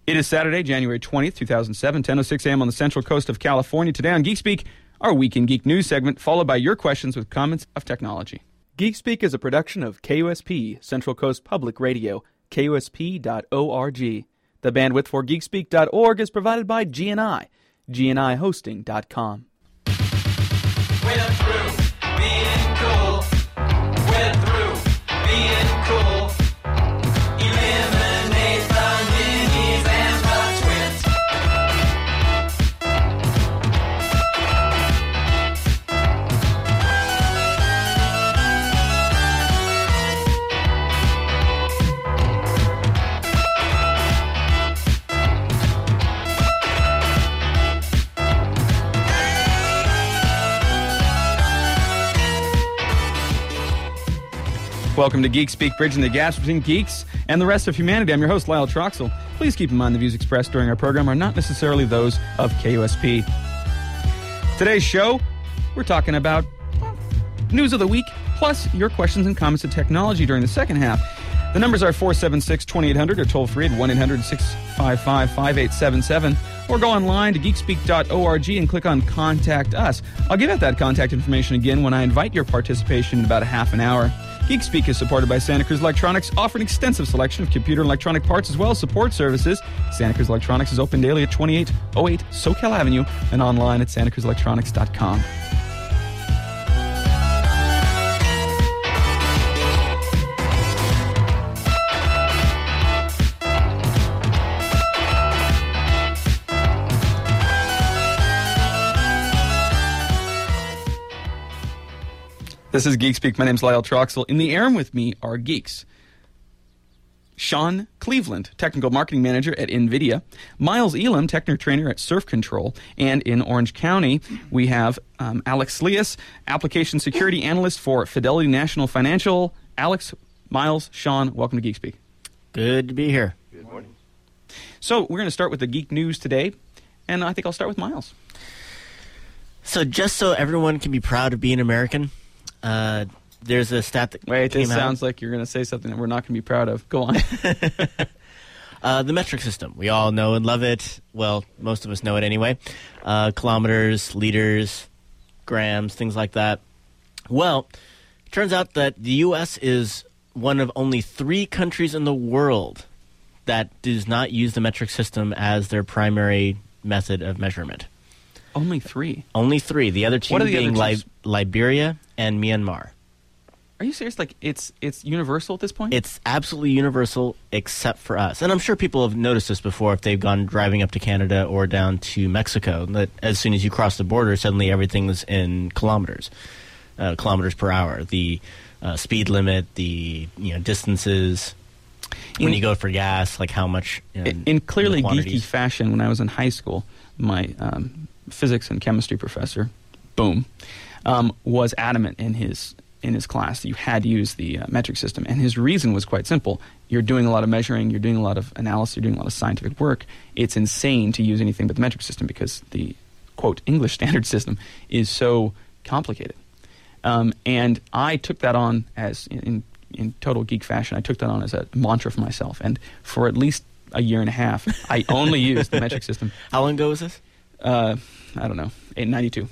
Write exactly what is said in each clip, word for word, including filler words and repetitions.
It is Saturday, January twentieth, two thousand seven, ten oh six a.m. on the central coast of California. Today on Geek Speak, our Week in Geek News segment, followed by your questions with comments of technology. Geek Speak is a production of K U S P, Central Coast Public Radio, K U S P dot org. The bandwidth for geek speak dot org is provided by G N I, G N I hosting dot com. We're through being cool. We're through being cool. Eliminate the ninnies and the twins. Welcome to Geek Speak, bridging the gaps between geeks and the rest of humanity. I'm your host, Lyle Troxel. Please keep in mind the views expressed during our program are not necessarily those of K U S P. Today's show, we're talking about well, news of the week, plus your questions and comments of technology during the second half. The numbers are four seven six, two eight hundred or toll free at one eight hundred, six five five, five eight seven seven, or go online to geek speak dot org and click on Contact Us. I'll give out that contact information again when I invite your participation in about a half an hour. Geek Speak is supported by Santa Cruz Electronics, offering an extensive selection of computer and electronic parts as well as support services. Santa Cruz Electronics is open daily at twenty-eight oh eight SoCal Avenue and online at santa cruz electronics dot com. This is Geek Speak. My name's Lyle Troxel. In the air with me are geeks. Sean Cleveland, Technical Marketing Manager at NVIDIA. Miles Elam, Technical Trainer at Surf Control. And in Orange County, we have um, Alex Lias, Application Security Analyst for Fidelity National Financial. Alex, Miles, Sean, welcome to Geek Speak. Good to be here. Good morning. So we're going to start with the geek news today, and I think I'll start with Miles. So just so everyone can be proud of being American, Uh, there's a stat that Wait, came this out. sounds like you're going to say something that we're not going to be proud of. Go on. uh, the metric system. We all know and love it. Well, most of us know it anyway. Uh, kilometers, liters, grams, things like that. Well, it turns out that the U S is one of only three countries in the world that does not use the metric system as their primary method of measurement. Only three. Only three. The other two What are the being other Li- two? Liberia and Myanmar. Are you serious? Like, it's it's universal at this point? It's absolutely universal except for us. And I'm sure people have noticed this before if they've gone driving up to Canada or down to Mexico, that as soon as you cross the border, suddenly everything is in kilometers, uh, kilometers per hour. The uh, speed limit, the you know distances, in, when you go for gas, like how much. You know, in, in clearly the geeky quantities. fashion, when I was in high school, my um, physics and chemistry professor, boom, um, was adamant in his in his class that you had to use the uh, metric system. And his reason was quite simple. You're doing a lot of measuring, you're doing a lot of analysis, you're doing a lot of scientific work. It's insane to use anything but the metric system because the, quote, English standard system is so complicated. Um, and I took that on as, in, in total geek fashion, I took that on as a mantra for myself. And for at least a year and a half, I only used the metric system. How long ago was this? Uh, I don't know, eight ninety-two.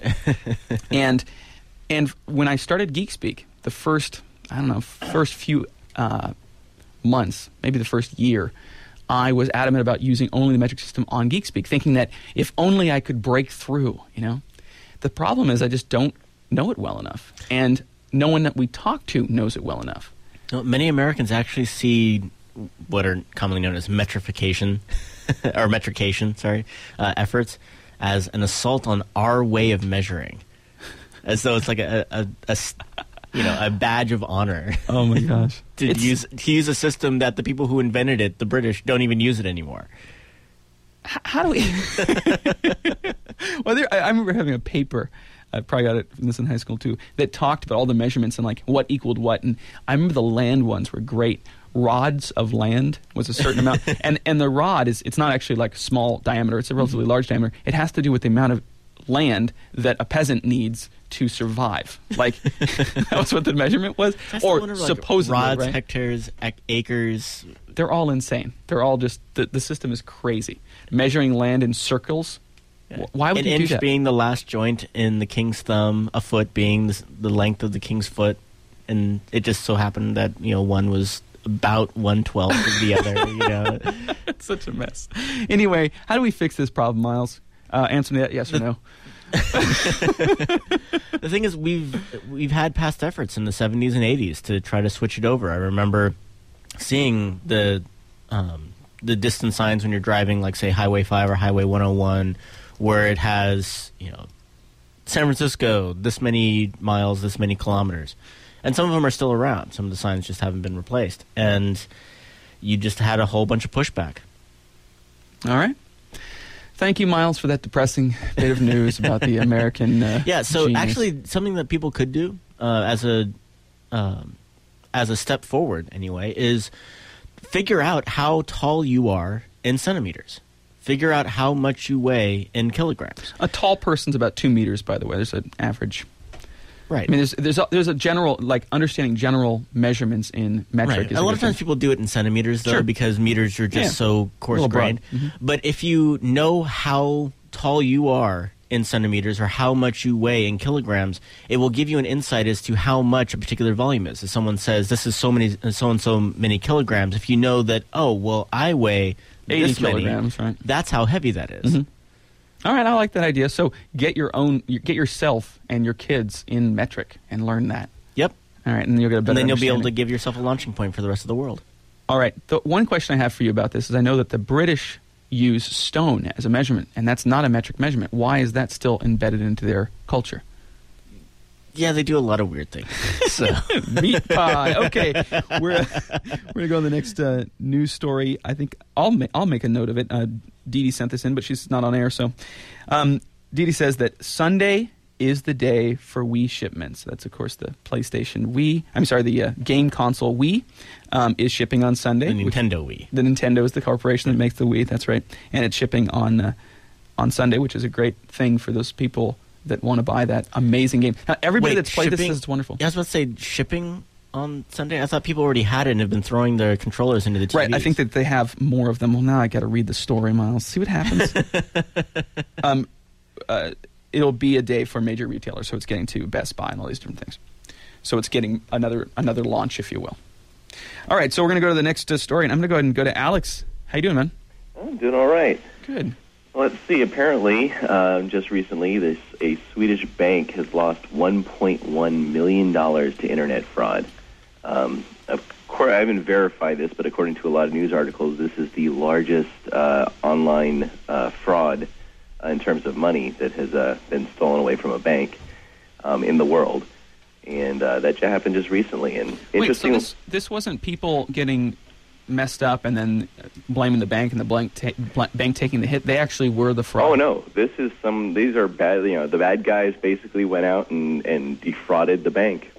and and when I started Geek Speak, the first, I don't know, first few uh, months, maybe the first year, I was adamant about using only the metric system on Geek Speak, thinking that if only I could break through, you know. The problem is I just don't know it well enough, and no one that we talk to knows it well enough. No, many Americans actually see what are commonly known as metrification, or metrication, sorry, uh, efforts as an assault on our way of measuring, as though it's like a, a, a you know, a badge of honor. Oh my gosh! to It's- use to use a system that the people who invented it, the British, don't even use it anymore. H- how do we? Well, there, I, I remember having a paper. I probably got it from this in high school too. That talked about all the measurements and like what equaled what. And I remember the land ones were great. Rods of land was a certain amount, and and the rod is it's not actually like small diameter. It's a relatively large diameter. It has to do with the amount of land that a peasant needs to survive. Like, that was what the measurement was? That's the or one of, like, supposedly, rods, right? hectares, ac- acres. They're all insane. They're all just, the, the system is crazy. Measuring land in circles. Yeah. Wh- Why would An you do inch that? being the last joint in the king's thumb, a foot being the, s- the length of the king's foot, and it just so happened that, you know, one was about one twelfth of the other. You know, It's such a mess. Anyway, how do we fix this problem, Miles? Uh, answer me that yes or no. the thing is, we've we've had past efforts in the seventies and eighties to try to switch it over. I remember seeing the um, the distance signs when you're driving, like say Highway five or Highway one oh one, where it has, you know, San Francisco, this many miles, this many kilometers. And some of them are still around. Some of the signs just haven't been replaced. And you just had a whole bunch of pushback. All right. Thank you, Miles, for that depressing bit of news about the American uh, Yeah, so genius. actually something that people could do uh, as a um, as a step forward, anyway, is figure out how tall you are in centimeters. Figure out how much you weigh in kilograms. A tall person's about two meters, by the way. There's an average. Right. I mean, there's there's a, there's a general, like, understanding general measurements in metric. Right. Is A lot good of times thing. people do it in centimeters, though, Sure. because meters are just Yeah. so coarse-grained. broad. Mhm. But if you know how tall you are in centimeters or how much you weigh in kilograms, it will give you an insight as to how much a particular volume is. If someone says, this is so many, so and so many kilograms, if you know that, oh, well, I weigh eighty this many, kilograms, right? that's how heavy that is. Mhm. All right, I like that idea. So get your own, you- get yourself and your kids in metric and learn that. Yep. All right, and then you'll get a better And then you'll be able to understanding. give yourself a launching point for the rest of the world. All right. The one question I have for you about this is I know that the British use stone as a measurement, and that's not a metric measurement. Why is that still embedded into their culture? Yeah, they do a lot of weird things. So Meat pie. Okay, we're we're gonna go to the next uh, news story. I think I'll ma- I'll make a note of it. Uh, Dee Dee sent this in, but she's not on air. So, um, Dee Dee says that Sunday is the day for Wii shipments. That's of course the PlayStation Wii. I'm sorry, the uh, game console Wii um, is shipping on Sunday. the which- Nintendo Wii. The Nintendo is the corporation that makes the Wii. That's right, and it's shipping on uh, on Sunday, which is a great thing for those people that want to buy that amazing game. Now, everybody Wait, that's played this shipping- says it's wonderful. Yeah, I was about to say shipping on Sunday. I thought people already had it and have been throwing their controllers into the T Vs. Right, I think that they have more of them. Well, now I got to read the story, Miles. See what happens. um, uh, it'll be a day for major retailers, so it's getting to Best Buy and all these different things. So it's getting another another launch, if you will. All right, so we're going to go to the next uh, story, and I'm going to go ahead and go to Alex. How you doing, man? I'm doing all right. Good. Let's see. Apparently, uh, just recently, this a Swedish bank has lost one point one million dollars to internet fraud. Um, of course, I haven't verified this, but according to a lot of news articles, this is the largest uh, online uh, fraud uh, in terms of money that has uh, been stolen away from a bank um, in the world. And uh, that just happened just recently. And Wait, so interesting. this, this wasn't people getting messed up and then blaming the bank and the blank ta- bl- bank taking the hit. They actually were the fraud. Oh no! This is some. These are bad. You know, the bad guys basically went out and, and defrauded the bank.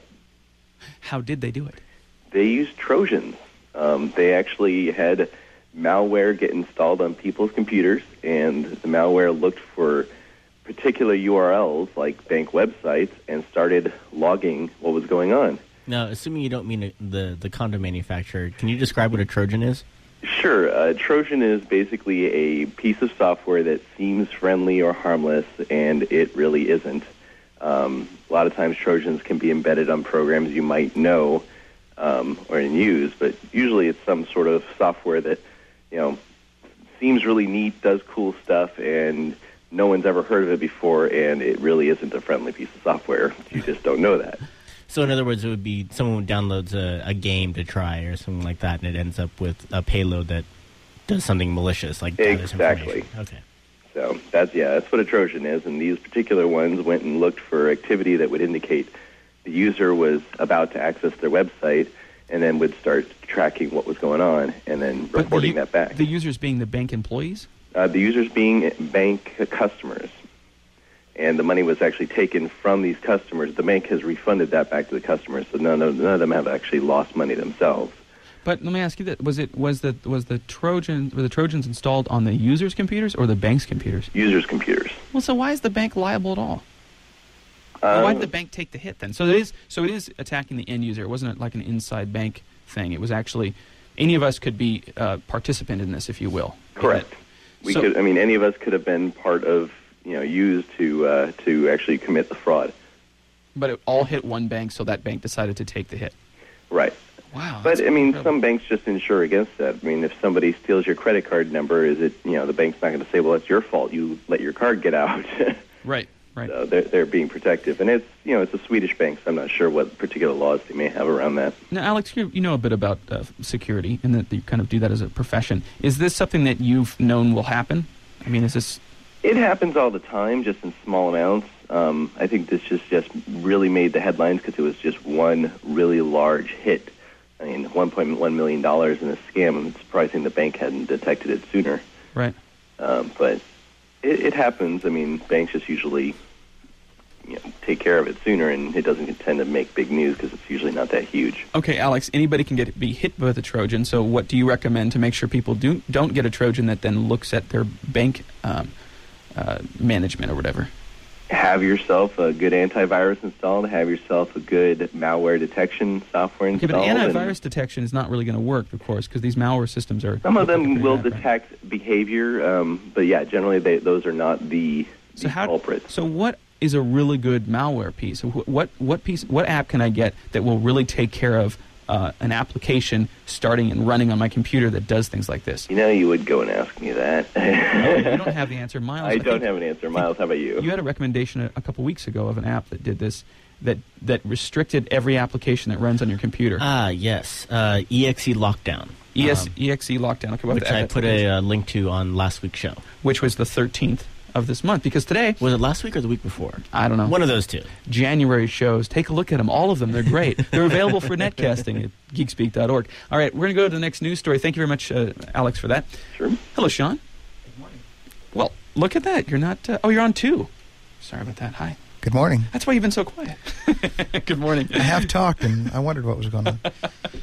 How did they do it? They used Trojans. Um, they actually had malware get installed on people's computers, and the malware looked for particular U R Ls like bank websites and started logging what was going on. Now, assuming you don't mean the the condom manufacturer, can you describe what a Trojan is? Sure. Uh, Trojan is basically a piece of software that seems friendly or harmless, and it really isn't. Um, a lot of times Trojans can be embedded on programs you might know um, or use, but usually it's some sort of software that, you know, seems really neat, does cool stuff, and no one's ever heard of it before, and it really isn't a friendly piece of software. You just don't know that. So, in other words, it would be someone downloads a, a game to try or something like that, and it ends up with a payload that does something malicious, like gathers Exactly. information. Okay. So that's, yeah, that's what a Trojan is, and these particular ones went and looked for activity that would indicate the user was about to access their website, and then would start tracking what was going on, and then But the reporting u- that back. The users being the bank employees? Uh, the users being bank customers, and the money was actually taken from these customers. The bank has refunded that back to the customers, so none of, none of them have actually lost money themselves. But let me ask you that: was it was the was the Trojan were the Trojans installed on the user's computers or the bank's computers? Users' computers. Well, so why is the bank liable at all? Um, why did the bank take the hit then? So it is so it is attacking the end user. It wasn't like an inside bank thing. It was actually any of us could be a participant in this, if you will. Correct. We So- could. I mean, any of us could have been part of, you know, used to uh, to actually commit the fraud. But it all hit one bank, so that bank decided to take the hit. Right. Wow. But that's I mean, incredible. some banks just insure against that. I mean, if somebody steals your credit card number, is it, you know, the bank's not going to say, well, it's your fault. You let your card get out. Right. Right. So they're, they're being protective. And it's, you know, it's a Swedish bank, so I'm not sure what particular laws they may have around that. Now, Alex, you, you know a bit about uh, security, and that you kind of do that as a profession. Is this something that you've known will happen? I mean, is this... It happens all the time, just in small amounts. Um, I think this just, just really made the headlines because it was just one really large hit. I mean, one point one million dollars in a scam. I'm surprising the bank hadn't detected it sooner. Right. Um, but it, it happens. I mean, banks just usually, you know, take care of it sooner, and it doesn't tend to make big news because it's usually not that huge. Okay, Alex, anybody can get be hit with a Trojan, so what do you recommend to make sure people do, don't get a Trojan that then looks at their bank um, uh, management or whatever? Have yourself a good antivirus installed. Have yourself a good malware detection software Okay, installed. but and antivirus detection is not really going to work, of course, because these malware systems are... Some of look like them they're will pretty bad, right? detect behavior, um, but yeah, generally they, those are not the, the So how? culprits. So what is a really good malware piece? Wh- What what piece? What app can I get that will really take care of uh, an application starting and running on my computer that does things like this? You know, you would go and ask me that. You don't have the answer, Miles. I don't think have an answer. Miles, how about you? You had a recommendation a, a couple weeks ago of an app that did this, that that restricted every application that runs on your computer. Ah, yes. Uh, E X E Lockdown. E S, um, E X E Lockdown. Okay, what which the I app put is, a uh, link to on last week's show. which was the thirteenth of this month, because today, Was it last week or the week before? I don't know, One of those two. January shows. Take a look at them. All of them. They're great. They're available for netcasting at geekspeak dot org. All right, we're going to go to the next news story. Thank you very much, uh, Alex, for that. Sure. Hello, Sean. Good morning. Well, look at that. You're not... Uh, oh, you're on two. Sorry about that. Hi. Good morning. That's why you've been so quiet. Good morning. I have talked, and I wondered what was going on.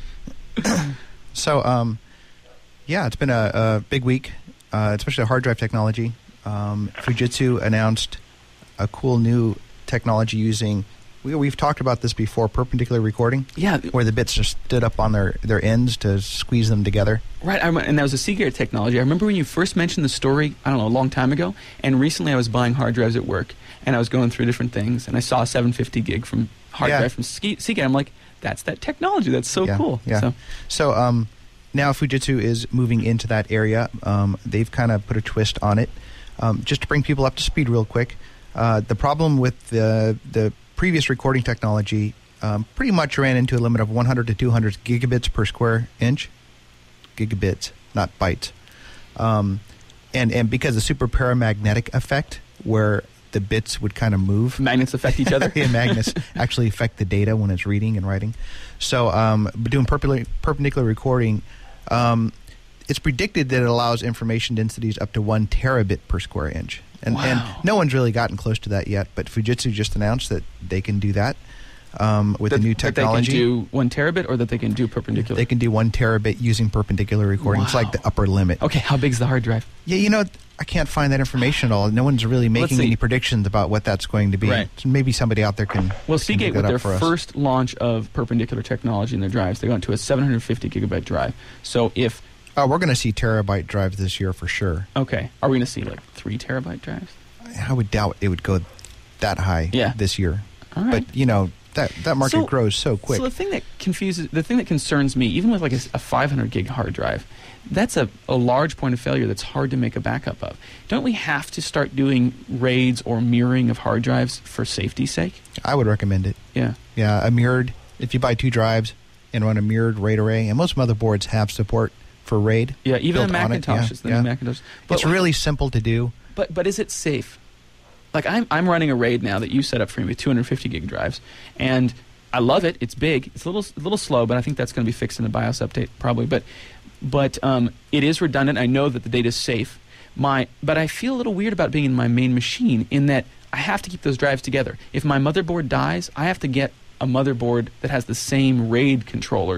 so, um, yeah, it's been a, a big week, uh, especially hard drive technology. Um, Fujitsu announced a cool new technology using... We, we've talked about this before, perpendicular recording, Yeah, where the bits just stood up on their, their ends to squeeze them together. right. I, and that was a Seagate technology. I remember when you first mentioned the story, I don't know, a long time ago. And recently I was buying hard drives at work, and I was going through different things, and I saw a seven fifty gig from hard Yeah. drive from Ske- Seagate. I'm like, that's that technology. That's so yeah, cool. Yeah. So, So, um, now Fujitsu is moving into that area. Um, they've kind of put a twist on it. Um, just to bring people up to speed real quick, uh, the problem with the the previous recording technology um, pretty much ran into a limit of one hundred to two hundred gigabits per square inch. Gigabits, not bytes. Um, and, and because of the super paramagnetic effect, where the bits would kind of move. magnets affect each other. Yeah, magnets actually affect the data when it's reading and writing. So um, but doing perpendicular, perpendicular recording, um, it's predicted that it allows information densities up to one terabit per square inch. And, Wow. and no one's really gotten close to that yet, but Fujitsu just announced that they can do that um, with that, the new that technology. they can do one terabit, or that they can do perpendicular? They can do one terabit using perpendicular recording. It's like Wow. the upper limit. Okay, how big's the hard drive? Yeah, you know, I can't find that information at all. No one's really Let's making see. any predictions about what that's going to be. Right. So maybe somebody out there can. Well, can Seagate, look with that their up for us. first launch of perpendicular technology in their drives, they went to a seven hundred fifty gigabyte drive. So if, Oh, we're going to see terabyte drives this year for sure. okay, are we going to see like three terabyte drives? I would doubt it would go that high Yeah. this year. All right. But, you know, that, that market So- grows so quick. So the thing that confuses, the thing that concerns me, even with like a, a five hundred gig hard drive, that's a, a large point of failure that's hard to make a backup of. Don't we have to start doing RAIDs or mirroring of hard drives for safety's sake? I would recommend it. Yeah. Yeah, a mirrored, if you buy two drives and run a mirrored RAID array, and most motherboards have support for RAID. Yeah, even the built on it, Macintoshes, yeah, the yeah. new Macintosh. It's really simple to do. But but is it safe? Like I'm I'm running a RAID now that you set up for me with two hundred fifty gig drives, and I love it. It's big. It's a little a little slow, but I think that's going to be fixed in the BIOS update probably. But but um, it is redundant. I know that the data is safe. My but I feel a little weird about being in my main machine in that I have to keep those drives together. If my motherboard dies, I have to get a motherboard that has the same RAID controllers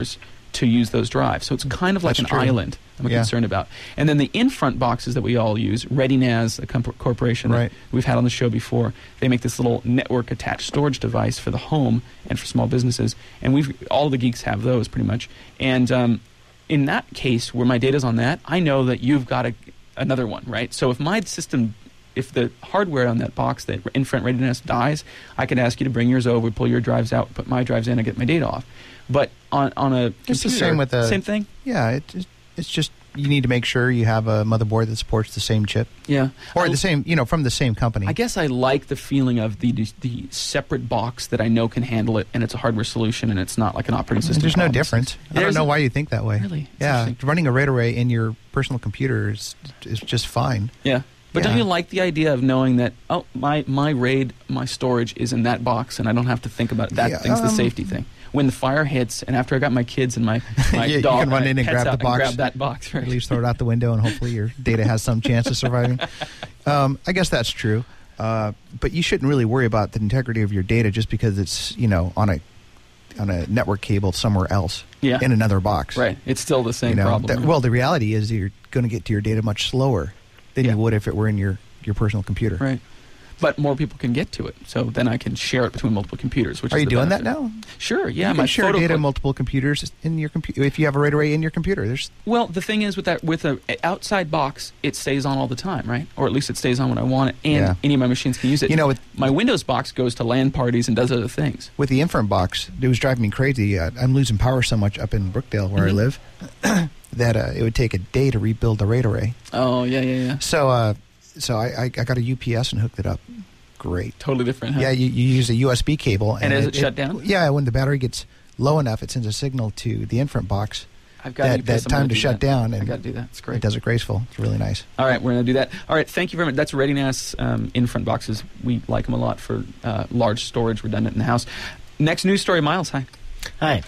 to use those drives. So it's kind of like That's an true. island I'm Yeah. concerned about. And then the in-front boxes that we all use, ReadyNAS, a comp- corporation Right. that we've had on the show before, they make this little network-attached storage device for the home and for small businesses. And we've all the geeks have those pretty much. And um, in that case, where my data's on that, I know that you've got a, another one, right? So if my system... If the hardware on that box, that in-front ReadyNAS, dies, I could ask you to bring yours over, pull your drives out, put my drives in, and get my data off. But on on a computer, It's the same with the same thing. Yeah, it, it, it's just you need to make sure you have a motherboard that supports the same chip Yeah, or I, the same, you know, from the same company. I guess I like the feeling of the the separate box that I know can handle it, and it's a hardware solution, and it's not like an operating system. There's no problem. difference. I There's don't know a- why you think that way. Really? It's Yeah, interesting. running a RAID array in your personal computer is, is just fine. Yeah. But Yeah. don't you like the idea of knowing that, oh, my, my RAID, my storage is in that box, and I don't have to think about it. That Yeah, thing's the um, safety thing. When the fire hits, and after I got my kids and my, my Yeah, you dog, can run my in and pets grab the out box. grab that box, right? At least throw it out the window, and hopefully your data has some chance of surviving. Um, I guess that's true, uh, but you shouldn't really worry about the integrity of your data just because it's you know on a on a network cable somewhere else Yeah. in another box. Right. It's still the same You know, problem. that- right? well, the reality is you're going to get to your data much slower than Yeah. you would if it were in your, your personal computer. Right. But more people can get to it, so then I can share it between multiple computers. Which Are is you the doing that benefit. now? Sure. Yeah. you my can share photo data clip- on multiple computers in your computer if you have a RAID array in your computer. There's Well, the thing is with that with a a outside box, it stays on all the time, right? Or at least it stays on when I want it, and Yeah. any of my machines can use it. You know, with- my Windows box goes to LAN parties and does other things. with the in-front box. It was driving me crazy. Uh, I'm losing power so much up in Brookdale where Mhm. I live that uh, it would take a day to rebuild the RAID array. Oh yeah, yeah, yeah. So, uh, so I, I, I got a U P S and hooked it up. Great. Totally different. Huh? Yeah, you, you use a U S B cable, And is it shut down? Yeah, when the battery gets low enough, it sends a signal to the in-front box. I've got that- U P S, that I'm gonna time to do shut that. down, I and got to do that. It's great. It does it graceful. It's really nice. All right, we're going to do that. All right, thank you very much. That's ReadyNAS um, in-front boxes. We like them a lot for uh, large storage, redundant in the house. Next news story, Miles. Hi. Hi.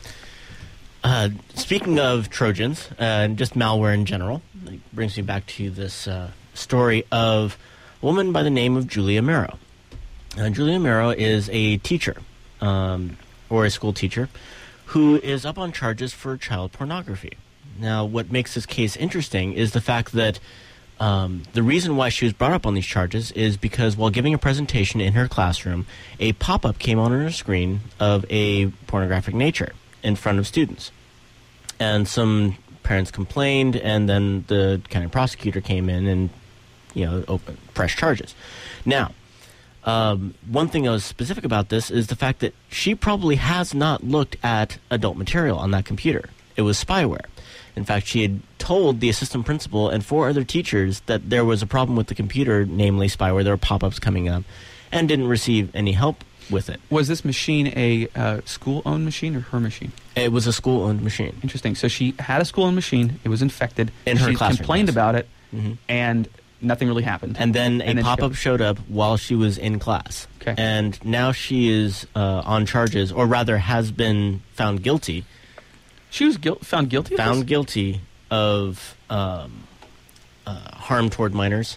Uh, speaking of Trojans uh, and just malware in general, it brings me back to this uh, story of a woman by the name of Julia Mero. Uh, Julia Mero is a teacher, um, or a school teacher, who is up on charges for child pornography. Now, what makes this case interesting is the fact that um, the reason why she was brought up on these charges is because while giving a presentation in her classroom, a pop-up came on her screen of a pornographic nature in front of students. And some parents complained, and then the county prosecutor came in and, you know, open, pressed charges. Now, um, one thing that was specific about this is the fact that she probably has not looked at adult material on that computer. It was spyware. In fact, she had told the assistant principal and four other teachers that there was a problem with the computer, namely spyware. There were pop-ups coming up, and didn't receive any help with it. Was this machine a uh, school-owned machine or her machine? It was a school-owned machine. Interesting. So she had a school-owned machine. It was infected. In her she classroom, complained yes. about it, Mhm. and nothing really happened. And then a And then she pop-up got- showed up while she was in class. Okay. And now she is uh, on charges, or rather has been found guilty. She was guil- found guilty of Found this? guilty of um, uh, harm toward minors.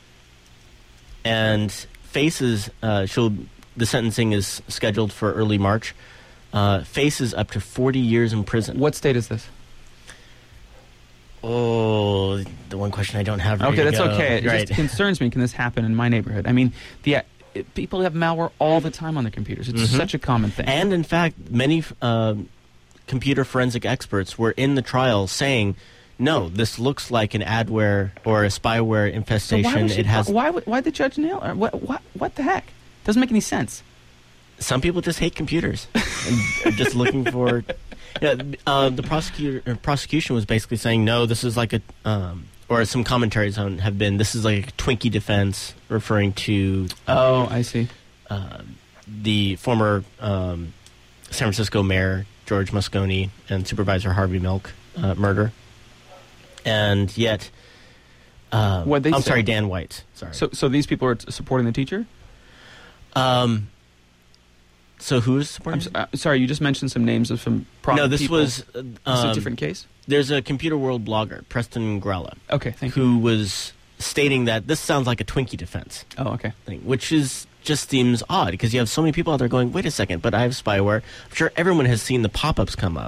And faces, uh, she'll, the sentencing is scheduled for early March. Uh, faces up to forty years in prison. What state is this? Oh, the one question I don't have ready Okay, to that's go. okay. It Right. just concerns me. Can this happen in my neighborhood? I mean, the uh, it, people have malware all the time on their computers. It's Mhm. such a common thing. And in fact, many uh, computer forensic experts were in the trial saying, no, this looks like an adware or a spyware So infestation. why, was she, it has why, would- why the judge nail her? What, what, what the heck? Doesn't make any sense. some people just hate computers and are just looking for. Yeah, uh, the prosecutor uh, prosecution was basically saying, no, this is like a, um, or some commentaries on have been, this is like a Twinkie defense, referring to Oh, I see. uh, the former um, San Francisco mayor George Moscone and Supervisor Harvey Milk uh, murder, and yet, uh, What'd they I'm say? sorry, Dan White. Sorry. So, so these people are t- supporting the teacher? um, so who is I'm supporting? s- uh, sorry, you just mentioned some names of some prominent no, this people. was uh, Is it um, a different case? There's a Computer World blogger, Preston Grella, Okay, thank you. who was stating that this sounds like a Twinkie defense Oh, okay. thing, which is just seems odd because you have so many people out there going, wait a second, but I have spyware. I'm sure everyone has seen the pop-ups come up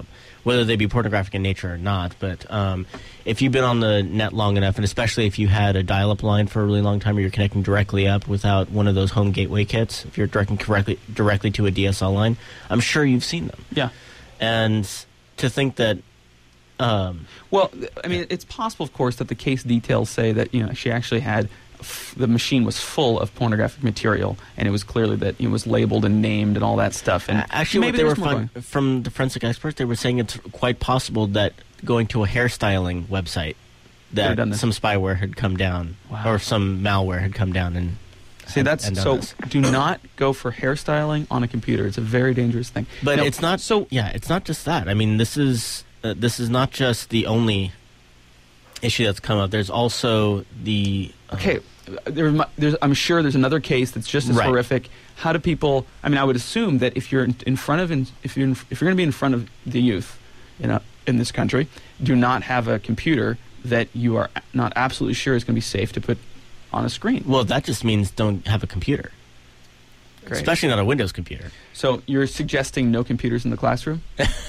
whether they be pornographic in nature or not. But um, if you've been on the net long enough, and especially if you had a dial-up line for a really long time, or you're connecting directly up without one of those home gateway kits, if you're directing correctly directly to a D S L line, I'm sure you've seen them. Yeah. And to think that... Um, well, I mean, it's possible, of course, that the case details say that, you know, she actually had... F- the machine was full of pornographic material, and it was clearly that it was labeled and named and all that stuff. And actually, maybe what they were there's more fun, going. from the forensic experts, they were saying it's quite possible that going to a hairstyling website, They've that done this. some spyware had come down, Wow. or some malware had come down and. See, and- that's and done so. this. Do not go for hairstyling on a computer. It's a very dangerous thing. But Now, it's not so. Yeah, it's not just that. I mean, this is uh, this is not just the only issue that's come up. There's also the uh, Okay, there, mu- there's, I'm sure there's another case that's just as Right. horrific. How do people? I mean, I would assume that if you're in, in front of, in, if you're in, if you're going to be in front of the youth, you know, in this country, do not have a computer that you are not absolutely sure is going to be safe to put on a screen. Well, that just means don't have a computer, Great. especially not a Windows computer. So you're suggesting no computers in the classroom?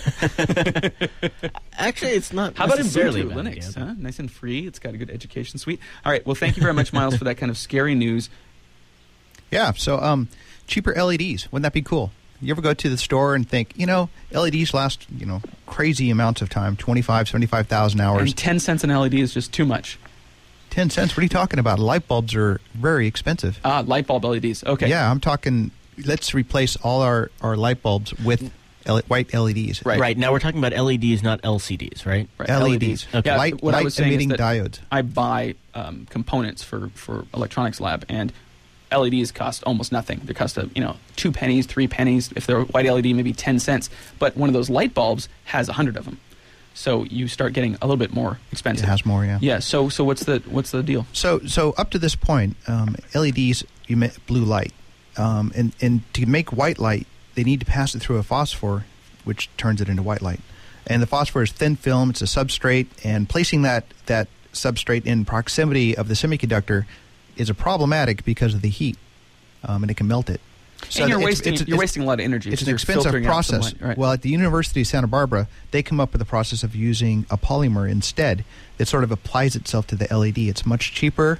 Actually, it's not How about necessarily Ubuntu a bad Linux? idea. Huh? Nice and free. It's got a good education suite. All right. Well, thank you very much, Miles, for that kind of scary news. Yeah, so um, cheaper L E Ds. Wouldn't that be cool? You ever go to the store and think, you know, L E Ds last, you know, crazy amounts of time, twenty-five, seventy-five thousand hours. And ten cents an L E D is just too much. ten cents? What are you talking about? Light bulbs are very expensive. Ah, light bulb L E Ds. Okay. Yeah, I'm talking, let's replace all our, our light bulbs with L- white L E Ds. Right. Right. Now we're talking about L E Ds, not L C Ds, right? Right, L E Ds. Okay. Yeah, Light, what I light was saying is emitting that diodes. I buy um, components for, for electronics lab, and L E Ds cost almost nothing. They cost, a, you know, two pennies, three pennies. If they're white L E D, maybe ten cents. But one of those light bulbs has a hundred of them, so you start getting a little bit more It expensive. has more, yeah. Yeah. So so what's the what's the deal? So, so up to this point, um, L E Ds emit blue light, um, and and to make white light, they need to pass it through a phosphor, which turns it into white light. And the phosphor is thin film; it's a substrate, and placing that that substrate in proximity of the semiconductor is a problematic because of the heat, um, and it can melt it. and you're it's- wasting it's- you're it's- wasting a lot of energy. It's because an you're expensive filtering out some process. light, right. Well, at the University of Santa Barbara, they come up with a process of using a polymer instead that sort of applies itself to the L E D. It's much cheaper,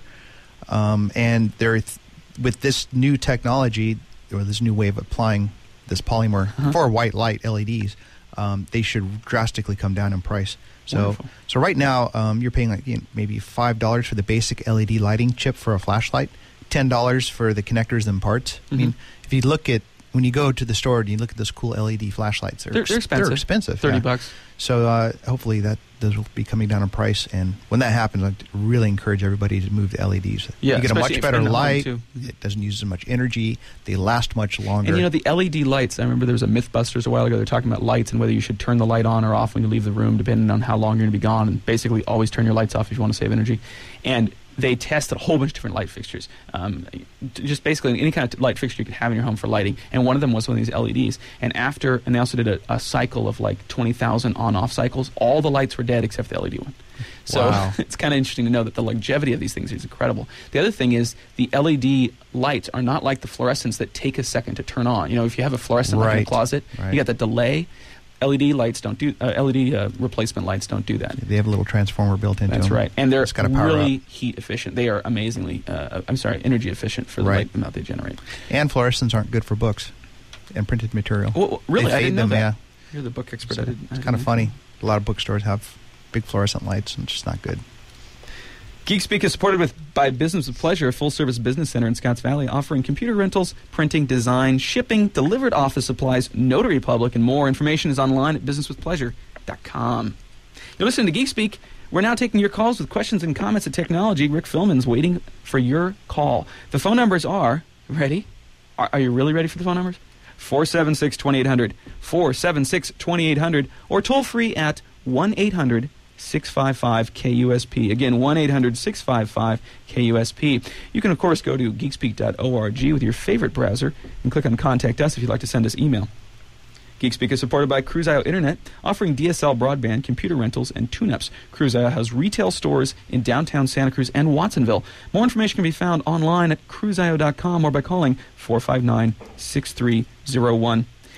um, and there, with this new technology or this new way of applying this polymer Uh-huh. for white light L E Ds, um, they should drastically come down in price. So, Wonderful. so right now, um, you're paying like you know, maybe five dollars for the basic L E D lighting chip for a flashlight, ten dollars for the connectors and parts. I mean, Mhm. if you look at when you go to the store and you look at those cool L E D flashlights, they're, They're, ex- they're expensive. They're expensive. Thirty yeah. bucks. So uh, hopefully that those will be coming down in price, and when that happens, I'd really encourage everybody to move to L E Ds. Yeah, you get a especially much if better you're in the home, light. too. It doesn't use as much energy. They last much longer. And you know the L E D lights. I remember there was a MythBusters a while ago. They're talking about lights and whether you should turn the light on or off when you leave the room, depending on how long you're going to be gone. And basically, always turn your lights off if you want to save energy. And they tested a whole bunch of different light fixtures, um, just basically any kind of light fixture you could have in your home for lighting. And one of them was one of these L E Ds. And after, and they also did a, a cycle of like twenty thousand on-off cycles. All the lights were dead except the L E D one. So Wow. it's kind of interesting to know that the longevity of these things is incredible. The other thing is the L E D lights are not like the fluorescents that take a second to turn on. You know, if you have a fluorescent like in a Right. closet, Right. you got the delay. L E D lights don't do uh, L E D uh, replacement lights don't do that. they have a little transformer built into That's them. right, and they're It's gotta power really up. heat efficient. They are amazingly, uh, I'm sorry, energy efficient for the Right. light amount they generate. And fluorescents aren't good for books and printed material. Well, really, They I fade didn't know them, that. yeah. You're the book expert. So I didn't, I it's didn't kind of know. funny. A lot of bookstores have big fluorescent lights, and it's just not good. GeekSpeak is supported with by Business with Pleasure, a full-service business center in Scotts Valley, offering computer rentals, printing, design, shipping, delivered office supplies, notary public, and more. Information is online at business with pleasure dot com. You're listening to GeekSpeak. We're now taking your calls with questions and comments of technology. Rick Philman's waiting for your call. The phone numbers are, ready? Are, are you really ready for the phone numbers? four seven six, two eight zero zero, four seven six, two eight zero zero, or toll free at one eight hundred six five five K U S P. Again, one eight hundred six five five K U S P. You can, of course, go to geekspeak dot org with your favorite browser and click on Contact Us if you'd like to send us email. GeekSpeak is supported by Cruise.io Internet, offering D S L broadband, computer rentals, and tune-ups. Cruise.io has retail stores in downtown Santa Cruz and Watsonville. More information can be found online at cruise io dot com or by calling four five nine, six three zero one.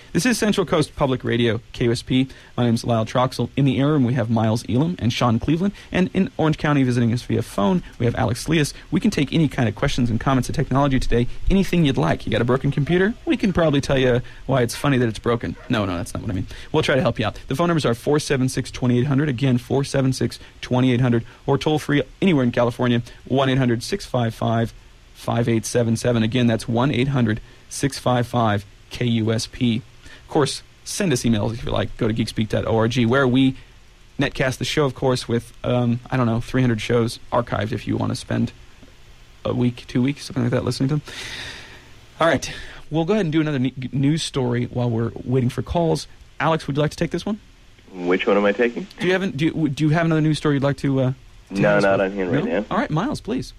This is Central Coast Public Radio, K U S P. My name is Lyle Troxel. In the air room, we have Miles Elam and Sean Cleveland. And in Orange County, visiting us via phone, we have Alex Leas. We can take any kind of questions and comments of technology today, anything you'd like. You got a broken computer? We can probably tell you why it's funny that it's broken. No, no, that's not what I mean. We'll try to help you out. The phone numbers are four seven six, two eight zero zero. Again, four seven six, two eight zero zero. Or toll free anywhere in California, one eight hundred, six five five, five eight seven seven. Again, that's one eight hundred, six five five, K U S P. Of course, send us emails if you like. Go to geekspeak dot org, where we netcast the show, of course, with, um, I don't know, three hundred shows archived if you want to spend a week, two weeks, something like that, listening to them. All right. We'll go ahead and do another ne- news story while we're waiting for calls. Alex, would you like to take this one? Which one am I taking? Do you have, do you, do you have another news story you'd like to uh, tell No, us not about? on hand right No? now. All right, Miles, please.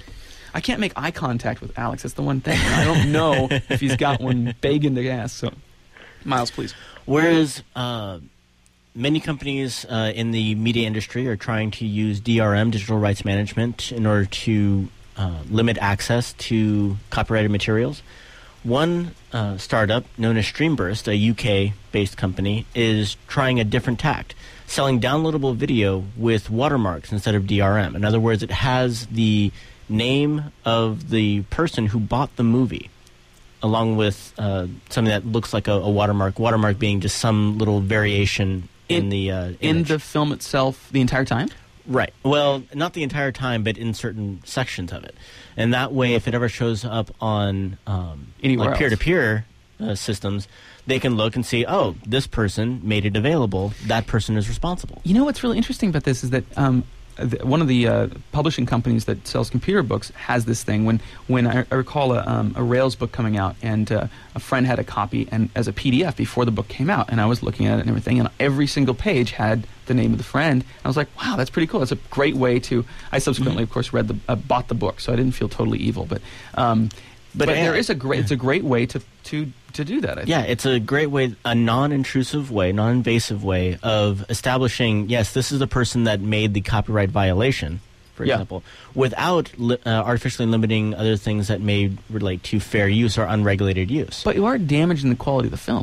I can't make eye contact with Alex. That's the one thing. I don't know if he's got one begging to ask. So, Miles, please. Whereas uh, many companies uh, in the media industry are trying to use D R M, digital rights management, in order to uh, limit access to copyrighted materials, one uh, startup known as Streamburst, a U K-based company, is trying a different tact, selling downloadable video with watermarks instead of D R M. In other words, it has the name of the person who bought the movie, along with uh, something that looks like a, a watermark, watermark being just some little variation in, In- the uh, In image. the film itself the entire time? Right. Well, not the entire time, but in certain sections of it. And that way, if it ever shows up on um, Anywhere like else. peer-to-peer uh, systems, they can look and see, oh, this person made it available. That person is responsible. You know what's really interesting about this is that um, th- one of the uh, publishing companies that sells computer books has this thing. When when I, I recall a, um, a Rails book coming out, and uh, a friend had a copy and as a P D F before the book came out, and I was looking at it and everything, and every single page had the name of the friend. And I was like, wow, that's pretty cool. That's a great way to. I subsequently, of course, read the uh, bought the book, so I didn't feel totally evil, but. Um, but But, there uh, is a great. It's a great way to to to do that. I think. Yeah, it's a great way, a non-intrusive way, non-invasive way of establishing, yes, this is the person that made the copyright violation, for Yeah. example, without li- uh, artificially limiting other things that may relate to fair use or unregulated use. But you are damaging the quality of the film.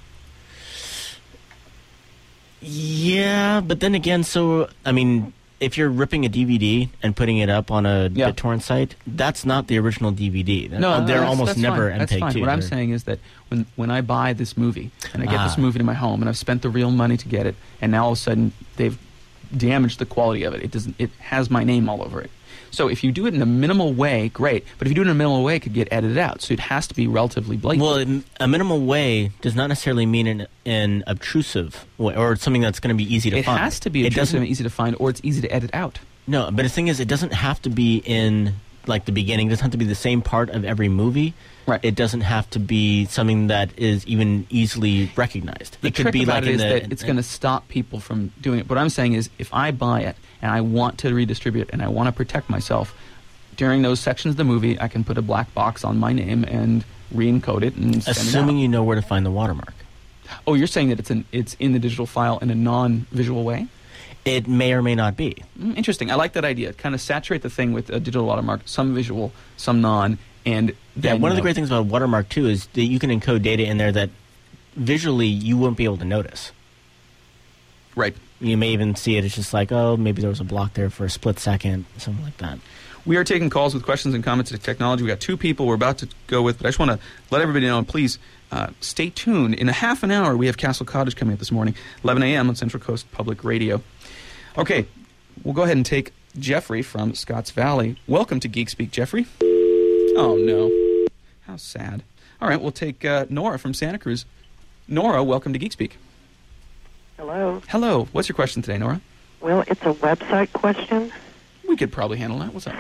Yeah, but then again, so, I mean, if you're ripping a D V D and putting it up on a Yeah. BitTorrent site, that's not the original D V D. No, Uh, no, they're that's- almost that's never fine. That's M P E G fine. two. What I'm They're- saying is that when when I buy this movie and I get this Ah. movie to my home and I've spent the real money to get it, and now all of a sudden they've damaged the quality of it. It doesn't. It has my name all over it. So if you do it in a minimal way, great. But if you do it in a minimal way, it could get edited out. So it has to be relatively blatant. Well, in- a minimal way does not necessarily mean an, an obtrusive way, or something that's going to be easy to it find. has to be It obtrusive doesn't- and easy to find, or it's easy to edit out. No, but the thing is, it doesn't have to be in like the beginning. It doesn't have to be the same part of every movie. Right. It doesn't have to be something that is even easily recognized. The it could trick be about like it in is the, that it's going to stop people from doing it. What I'm saying is, if I buy it and I want to redistribute and I want to protect myself, during those sections of the movie, I can put a black box on my name and re-encode it and send assuming it out. you know where to find the watermark. Oh, you're saying that it's an it's in the digital file in a non-visual way? It may or may not be. Mm, interesting. I like that idea. Kind of saturate the thing with a digital watermark, some visual, some non, and Yeah, then, one of you the know- great things about Watermark too is that you can encode data in there that visually you won't be able to notice. Right. You may even see it. It's just like, oh, maybe there was a block there for a split second, something like that. We are taking calls with questions and comments to technology. We got two people we're about to go with, but I just want to let everybody know, and please uh, stay tuned. In a half an hour, we have Castle Cottage coming up this morning, eleven a.m. on Central Coast Public Radio. Okay, we'll go ahead and take Jeffrey from Scotts Valley. Welcome to Geek Speak, Jeffrey. Oh, no. How sad. All right, we'll take uh, Nora from Santa Cruz. Nora, welcome to Geek Speak. Hello. Hello. What's your question today, Nora? Well, it's a website question. We could probably handle that. What's up?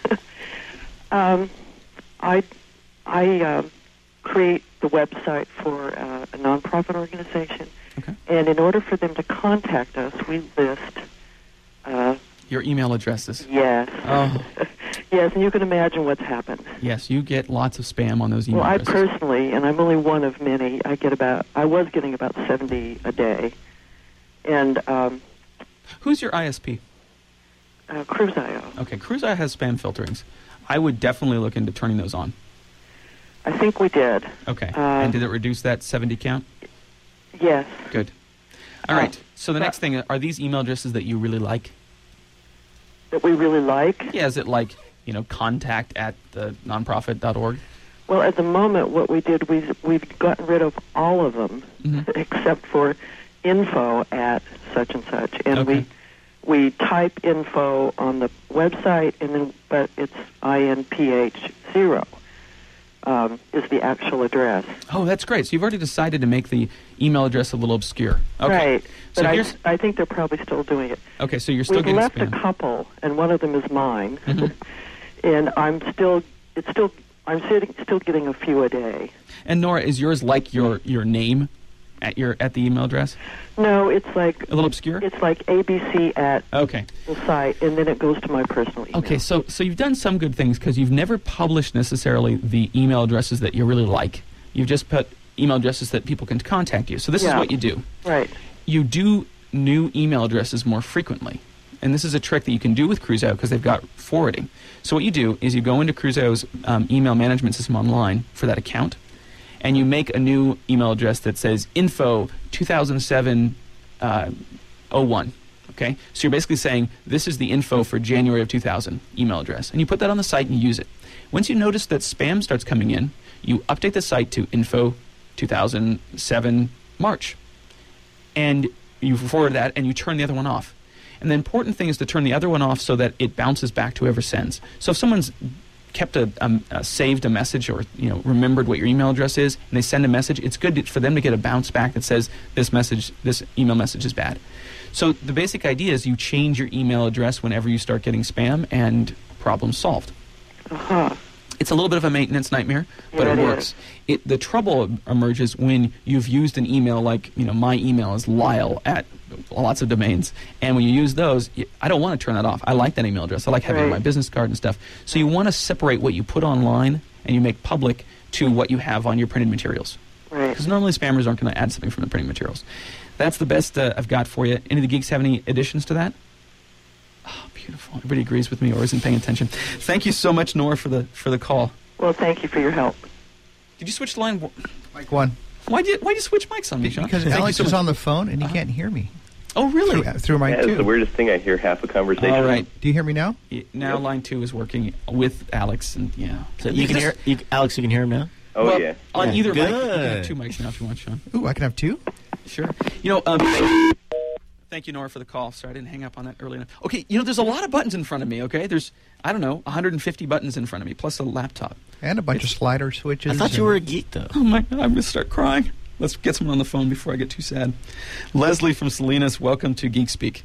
Um, I I uh, create the website for uh, a nonprofit organization, Okay. and in order for them to contact us, we list uh, Your email addresses. yes, Oh, yes, and you can imagine what's happened. yes, you get lots of spam on those email Well, I addresses. personally, and I'm only one of many, I get about I was getting about seventy a day, and um, Who's your I S P? uh, Cruise dot I O. Okay, Cruise has spam filterings. I would definitely look into turning those on. I think we did. Okay. Uh, and did it reduce that seventy count? Yes. Good. All Uh, right. So the but- next thing, are these email addresses that you really like? That we really like. Yeah, is it like, you know, contact at the nonprofit dot org? Well, at the moment, what we did, we we've gotten rid of all of them Mhm. except for info at such and such, and Okay. we we type info on the website, and then but it's I N P H zero um, is the actual address. Oh, that's great. So you've already decided to make the email address a little obscure. Okay. Right. So But I, here's I think they're probably still doing it. okay. So you're still We've getting left spam. a couple, and one of them is mine, Mhm. and I'm still it's still I'm sitting, still getting a few a day. And Nora, is yours like your your name at your at the email address? No, it's like A little obscure. it's like A B C at Okay. the site, and then it goes to my personal email. Okay. So so you've done some good things because you've never published necessarily the email addresses that you really like. You've just put email addresses that people can contact you. So this is Yeah. what you do. Right. You do new email addresses more frequently. And this is a trick that you can do with Crusoe because they've got forwarding. So what you do is you go into Crusoe's um, email management system online for that account, and you make a new email address that says info two thousand seven uh, oh one. Okay? So you're basically saying this is the info for January of two thousand email address. And you put that on the site and you use it. Once you notice that spam starts coming in, you update the site to info two thousand seven March. And you forward that and you turn the other one off. And the important thing is to turn the other one off so that it bounces back to whoever sends. So if someone's kept a, um, uh, saved a message or you know remembered what your email address is and they send a message, it's good to, for them to get a bounce back that says this message, this email message is bad. So the basic idea is you change your email address whenever you start getting spam and problem solved. Uh-huh. It's a little bit of a maintenance nightmare, but Yeah, it it works. is. It, the trouble emerges when you've used an email like, you know, my email is Lyle at lots of domains. And when you use those, y- I don't want to turn that off. I like that email address. I like having it on my Right. business card and stuff. So you want to separate what you put online and you make public to what you have on your printed materials. Right. Because normally spammers aren't going to add something from the printing materials. That's the best uh, I've got for you. Any of the geeks have any additions to that? Oh, beautiful. Everybody agrees with me or isn't paying attention. Thank you so much, Nora, for the for the call. Well, thank you for your help. Did you switch the line? Mike one. Why'd you, why'd you switch mics on me, Sean? Because Thank you Alex so is much. on the phone and he Uh-huh. can't hear me. Oh, really? Through, through my Yeah, it's two. the weirdest thing. I hear half a conversation. All right. Do you hear me now? Y- Now Yep. line two is working with Alex, and yeah. So you can This- hear, you, Alex. You can hear him now. Oh, well, yeah. On Yeah. either mic. You can Good. have two mics now if you want, Sean. Ooh, I can have two? Sure. You know, um, thank, thank you, Nora, for the call. Sorry, I didn't hang up on that early enough. Okay, you know, there's a lot of buttons in front of me, okay? There's, I don't know, one hundred fifty buttons in front of me, plus a laptop. And a bunch of slider switches. I thought you and- were a geek, though. Oh, my God, I'm going to start crying. Let's get someone on the phone before I get too sad. Leslie from Salinas, welcome to Geek Speak.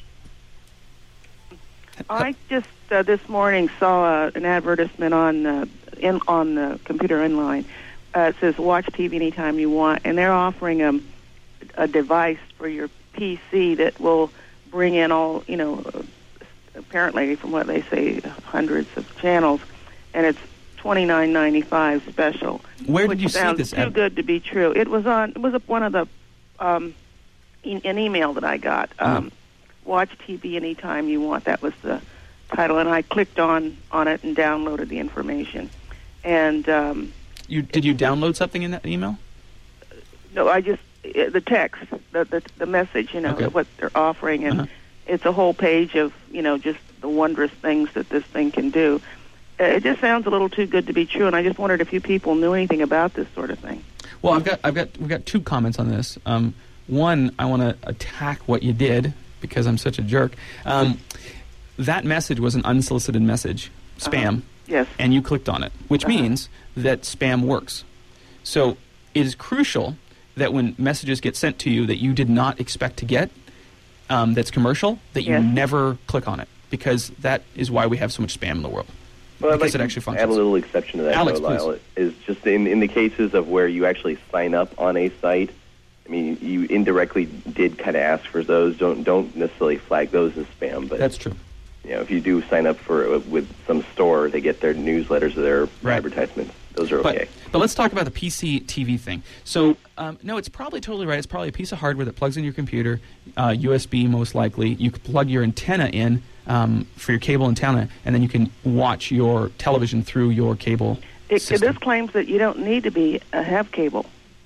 I just uh, this morning saw uh, an advertisement on uh, in on the computer inline. Uh, it says "Watch T V anytime you want," and they're offering a, a device for your P C that will bring in all you know. Uh, apparently, from what they say, hundreds of channels, and it's twenty nine ninety five special. Where which did you see sounds this too ad- good to be true. It was on. It was a, one of the um, e- an email that I got. Um, Oh. Watch T V anytime you want. That was the title, and I clicked on on it and downloaded the information. And um, You Did you download something in that email? no, I just uh, the text, the the, the message, you know, Okay. what they're offering, and Uh-huh. it's a whole page of you know just the wondrous things that this thing can do. Uh, it just sounds a little too good to be true, and I just wondered if you people knew anything about this sort of thing. Well, I've got, I've got, we've got two comments on this. Um, one, I want to attack what you did because I'm such a jerk. Um, that message was an unsolicited message, spam, Uh-huh. Yes. and you clicked on it, which Uh-huh. means that spam works. So it is crucial that when messages get sent to you that you did not expect to get, um, that's commercial, that you Yes. never click on it, because that is why we have so much spam in the world. Well, I'd because like it actually to add a functions. little exception to that, Alex, though, Lyle, is just in, in the cases of where you actually sign up on a site. I mean, you indirectly did kind of ask for those. Don't don't necessarily flag those as spam, but That's true. you know, if you do sign up for uh, with some store, they get their newsletters or their Right. advertisements. Those are But, okay. but let's talk about the P C T V thing. So, um, no, it's probably totally right. It's probably a piece of hardware that plugs in your computer, uh, U S B most likely. You can plug your antenna in um, for your cable antenna, and then you can watch your television through your cable It, system. this claims that you don't need to be uh, have cable.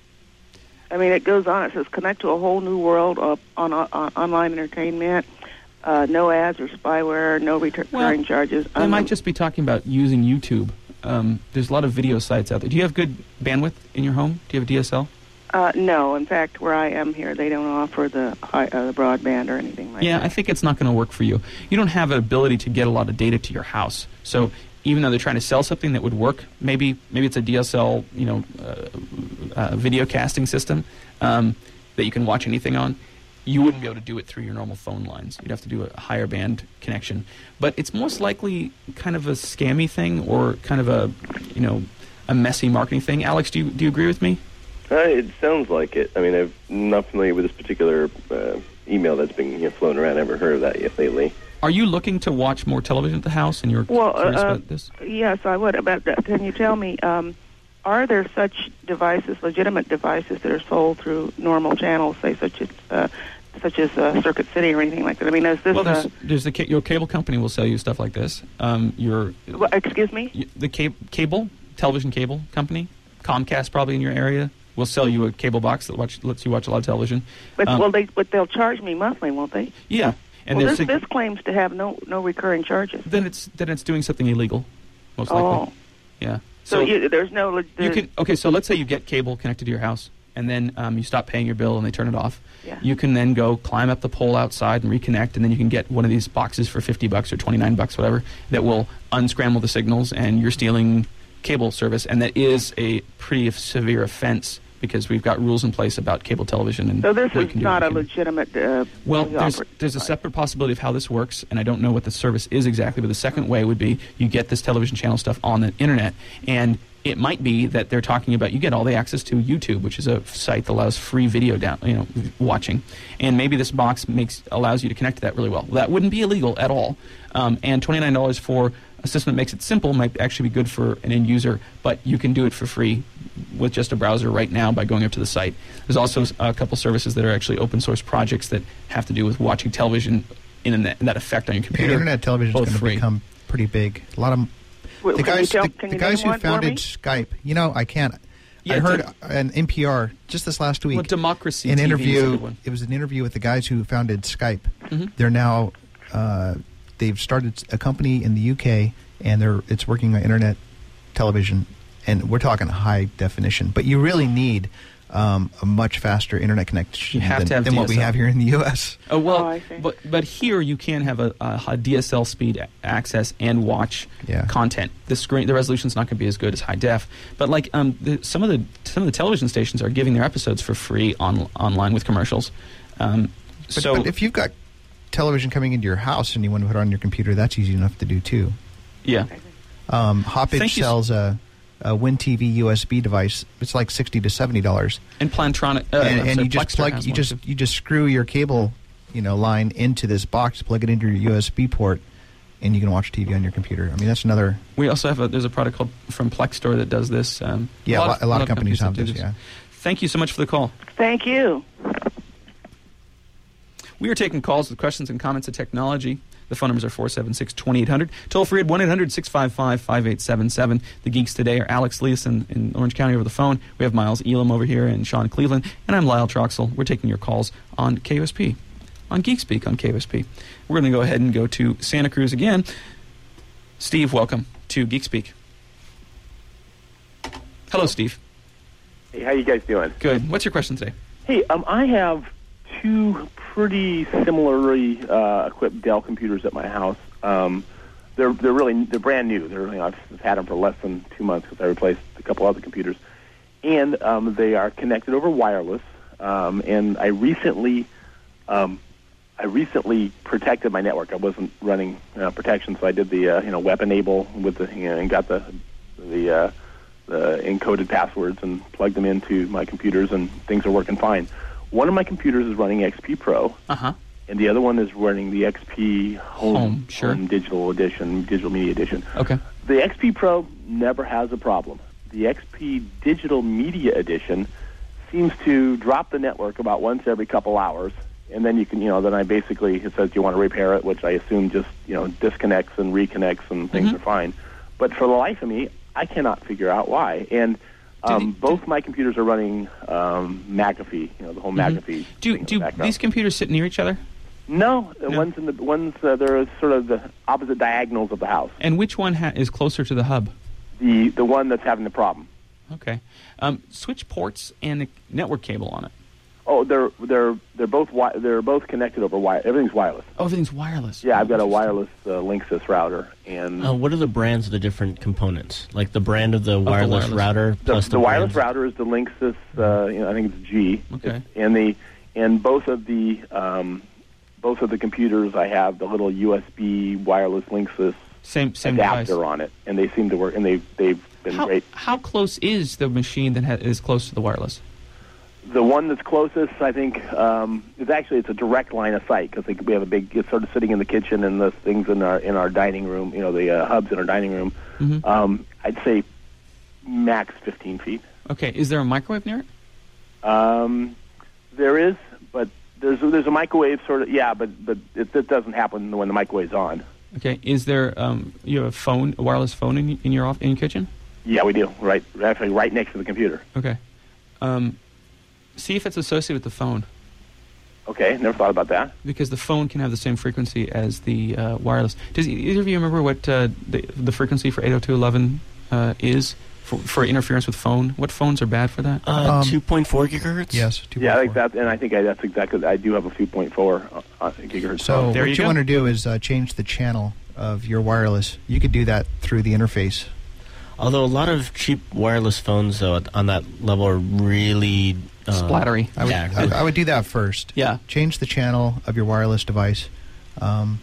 I mean, it goes on. It says connect to a whole new world of on, on online entertainment. Uh, no ads or spyware. No recurring Well, charges. They Um, might just be talking about using YouTube. Um, there's a lot of video sites out there. Do you have good bandwidth in your home? Do you have a D S L? Uh, no, in fact, where I am here, they don't offer the high, uh, the broadband or anything like Yeah, that. I think it's not going to work for you. You don't have an ability to get a lot of data to your house. So even though they're trying to sell something that would work, maybe maybe it's a D S L, you know, uh, uh, video casting system um, that you can watch anything on. You wouldn't be able to do it through your normal phone lines. You'd have to do a higher band connection. But it's most likely kind of a scammy thing or kind of a, you know, a messy marketing thing. Alex, do you do you agree with me? Uh, it sounds like it. I mean, I'm not familiar with this particular uh, email that's been you know, flown around. I haven't heard of that yet lately. Are you looking to watch more television at the house, and you're Well, curious uh, about this? Yes, I would. About that. Can you tell me, um, are there such devices, legitimate devices, that are sold through normal channels, say such as uh, such as uh, Circuit City or anything like that? I mean, is this? Well, there's, uh, there's the ca- your cable company will sell you stuff like this. Um, your well, excuse me. y- the ca- cable television cable company, Comcast probably in your area, will sell you a cable box that watch, lets you watch a lot of television. But Um, well, they but they'll charge me monthly, won't they? Yeah, and well, there's this sig- this claims to have no no recurring charges. then it's then it's doing something illegal, most Oh. likely. Yeah. So, you, there's no. leg- You can okay. So let's say you get cable connected to your house, and then um, you stop paying your bill, and they turn it off. Yeah. You can then go climb up the pole outside and reconnect, and then you can get one of these boxes for fifty bucks or twenty nine bucks, whatever, that will unscramble the signals, and you're stealing cable service, and that is a pretty severe offense because we've got rules in place about cable television. And So this what you is can do not a and what you can- legitimate. Uh, Well, fully there's oper- there's a right. separate possibility of how this works, and I don't know what the service is exactly. But the second way would be you get this television channel stuff on the internet, and it might be that they're talking about you get all the access to YouTube, which is a site that allows free video down, you know, watching, and maybe this box makes allows you to connect to that really well. That wouldn't be illegal at all, um, and twenty-nine dollars for a system that makes it simple might actually be good for an end user, but you can do it for free with just a browser right now by going up to the site. There's also a couple services that are actually open source projects that have to do with watching television in that, that effect on your Yeah, computer. internet television is both going to free. become pretty big. A lot of Well, the can you guys, tell- the, can the you guys name who one for founded me? Skype. You know, I can't. Yeah, I heard Dem- an N P R just this last week. Well, Democracy an T V is a interview. good one. It was an interview with the guys who founded Skype. Mhm. They're now uh, they've started a company in the U K, and they're it's working on internet television, and we're talking high definition. But you really need um, a much faster internet connection You have than, to have than what we D S L. have here in the U S. Oh well, Oh, I see. but but here you can have a, a, a D S L speed a- access and watch Yeah. content. The screen, the resolution's not going to be as good as high def. But like um, the, some of the some of the television stations are giving their episodes for free on online with commercials. Um, But, so but if you've got television coming into your house and you want to put it on your computer, that's easy enough to do too. yeah, Um, Hoppage Thank you s- sells a, a WinTV U S B device. It's like sixty to seventy dollars, and Plantronic, uh, and, I'm and sorry, you just Plexster plug has you one, just too. you just screw your cable, you know, line into this box, plug it into your U S B port, and you can watch T V on your computer. I mean, that's another. We also have a there's a product called from Plexstore that does this. Um, Yeah, a lot, a lot of companies have that do this. Yeah. Thank you so much for the call. Thank you. We are taking calls with questions and comments of technology. The phone numbers are four seven six, two eight hundred. Toll free at one eight hundred, six five five, five eight seven seven. The geeks today are Alex Leeson in Orange County over the phone. We have Miles Elam over here and Sean Cleveland. And I'm Lyle Troxel. We're taking your calls on K U S P, on Geek Speak on K U S P. We're going to go ahead and go to Santa Cruz again. Steve, welcome to Geek Speak. Hello, Steve. Hey, how you guys doing? Good. What's your question today? Hey, um, I have two pretty similarly uh, equipped Dell computers at my house. Um, they're they're really they're brand new. They're you know, I've had them for less than two months because I replaced a couple other computers, and um, they are connected over wireless. Um, and I recently um, I recently protected my network. I wasn't running uh, protection, so I did the uh, you know web enable with the you know, and got the the uh, the encoded passwords and plugged them into my computers, and things are working fine. One of my computers is running X P Pro, Uh-huh. and the other one is running the X P Home, Home, sure. Home Digital Edition, Digital Media Edition. Okay. The X P Pro never has a problem. The X P Digital Media Edition seems to drop the network about once every couple hours, and then you can, you know, then I basically, it says you want to repair it, which I assume just, you know, disconnects and reconnects and things Mhm. are fine. But for the life of me, I cannot figure out why. And um, both my computers are running um, McAfee, you know, the whole Mhm. McAfee. Do thing in do the background. these computers sit near each other? No, the No. one's in the one's uh, they're sort of the opposite diagonals of the house. And which one ha- is closer to the hub? The the one that's having the problem. Okay. Um, switch ports and a network cable on it. Oh, they're they're they're both wi- they're both connected over wire. Everything's wireless. Oh, everything's wireless. Yeah, I've got a Interesting. wireless uh, Linksys router, and Uh, what are the brands of the different components? Like the brand of the wireless, wireless. router the, plus the, the, wireless brand- router is the Linksys. Uh, you know, I think it's G. Okay. And the and both of the um, both of the computers I have the little U S B wireless Linksys Same same adapter device. on it, and they seem to work. And they they've been How, great. how close is the machine that ha- is close to the wireless? The one that's closest, I think, um, is actually it's a direct line of sight because we have a big. It's sort of sitting in the kitchen and the things in our in our dining room. You know, the uh, hubs in our dining room. Mhm. Um, I'd say max fifteen feet. Okay. Is there a microwave near it? Um, there is, but there's there's a microwave sort of. Yeah, but but it, it doesn't happen when the microwave's on. Okay. Is there um you have a phone, a wireless phone in, in your off in your kitchen? Yeah, we do. Right, actually, right next to the computer. Okay. Um, see if it's associated with the phone, Okay, never thought about that. because the phone can have the same frequency as the uh, wireless. Does e- either of you remember what uh, the the frequency for eight oh two dot eleven uh, is for, for interference with phone? What phones are bad for that? Uh, Um, two point four gigahertz? Yes. two Yeah, I point think four. that, and I think I, that's exactly. I do have a two point four uh, uh, gigahertz. So phone. There what you you, go. want to do is uh, change the channel of your wireless. You could do that through the interface. Although a lot of cheap wireless phones, though, at- on that level are really... Uh, Splattery. I would, Yeah, I, I would do that first. Yeah. Change the channel of your wireless device, um,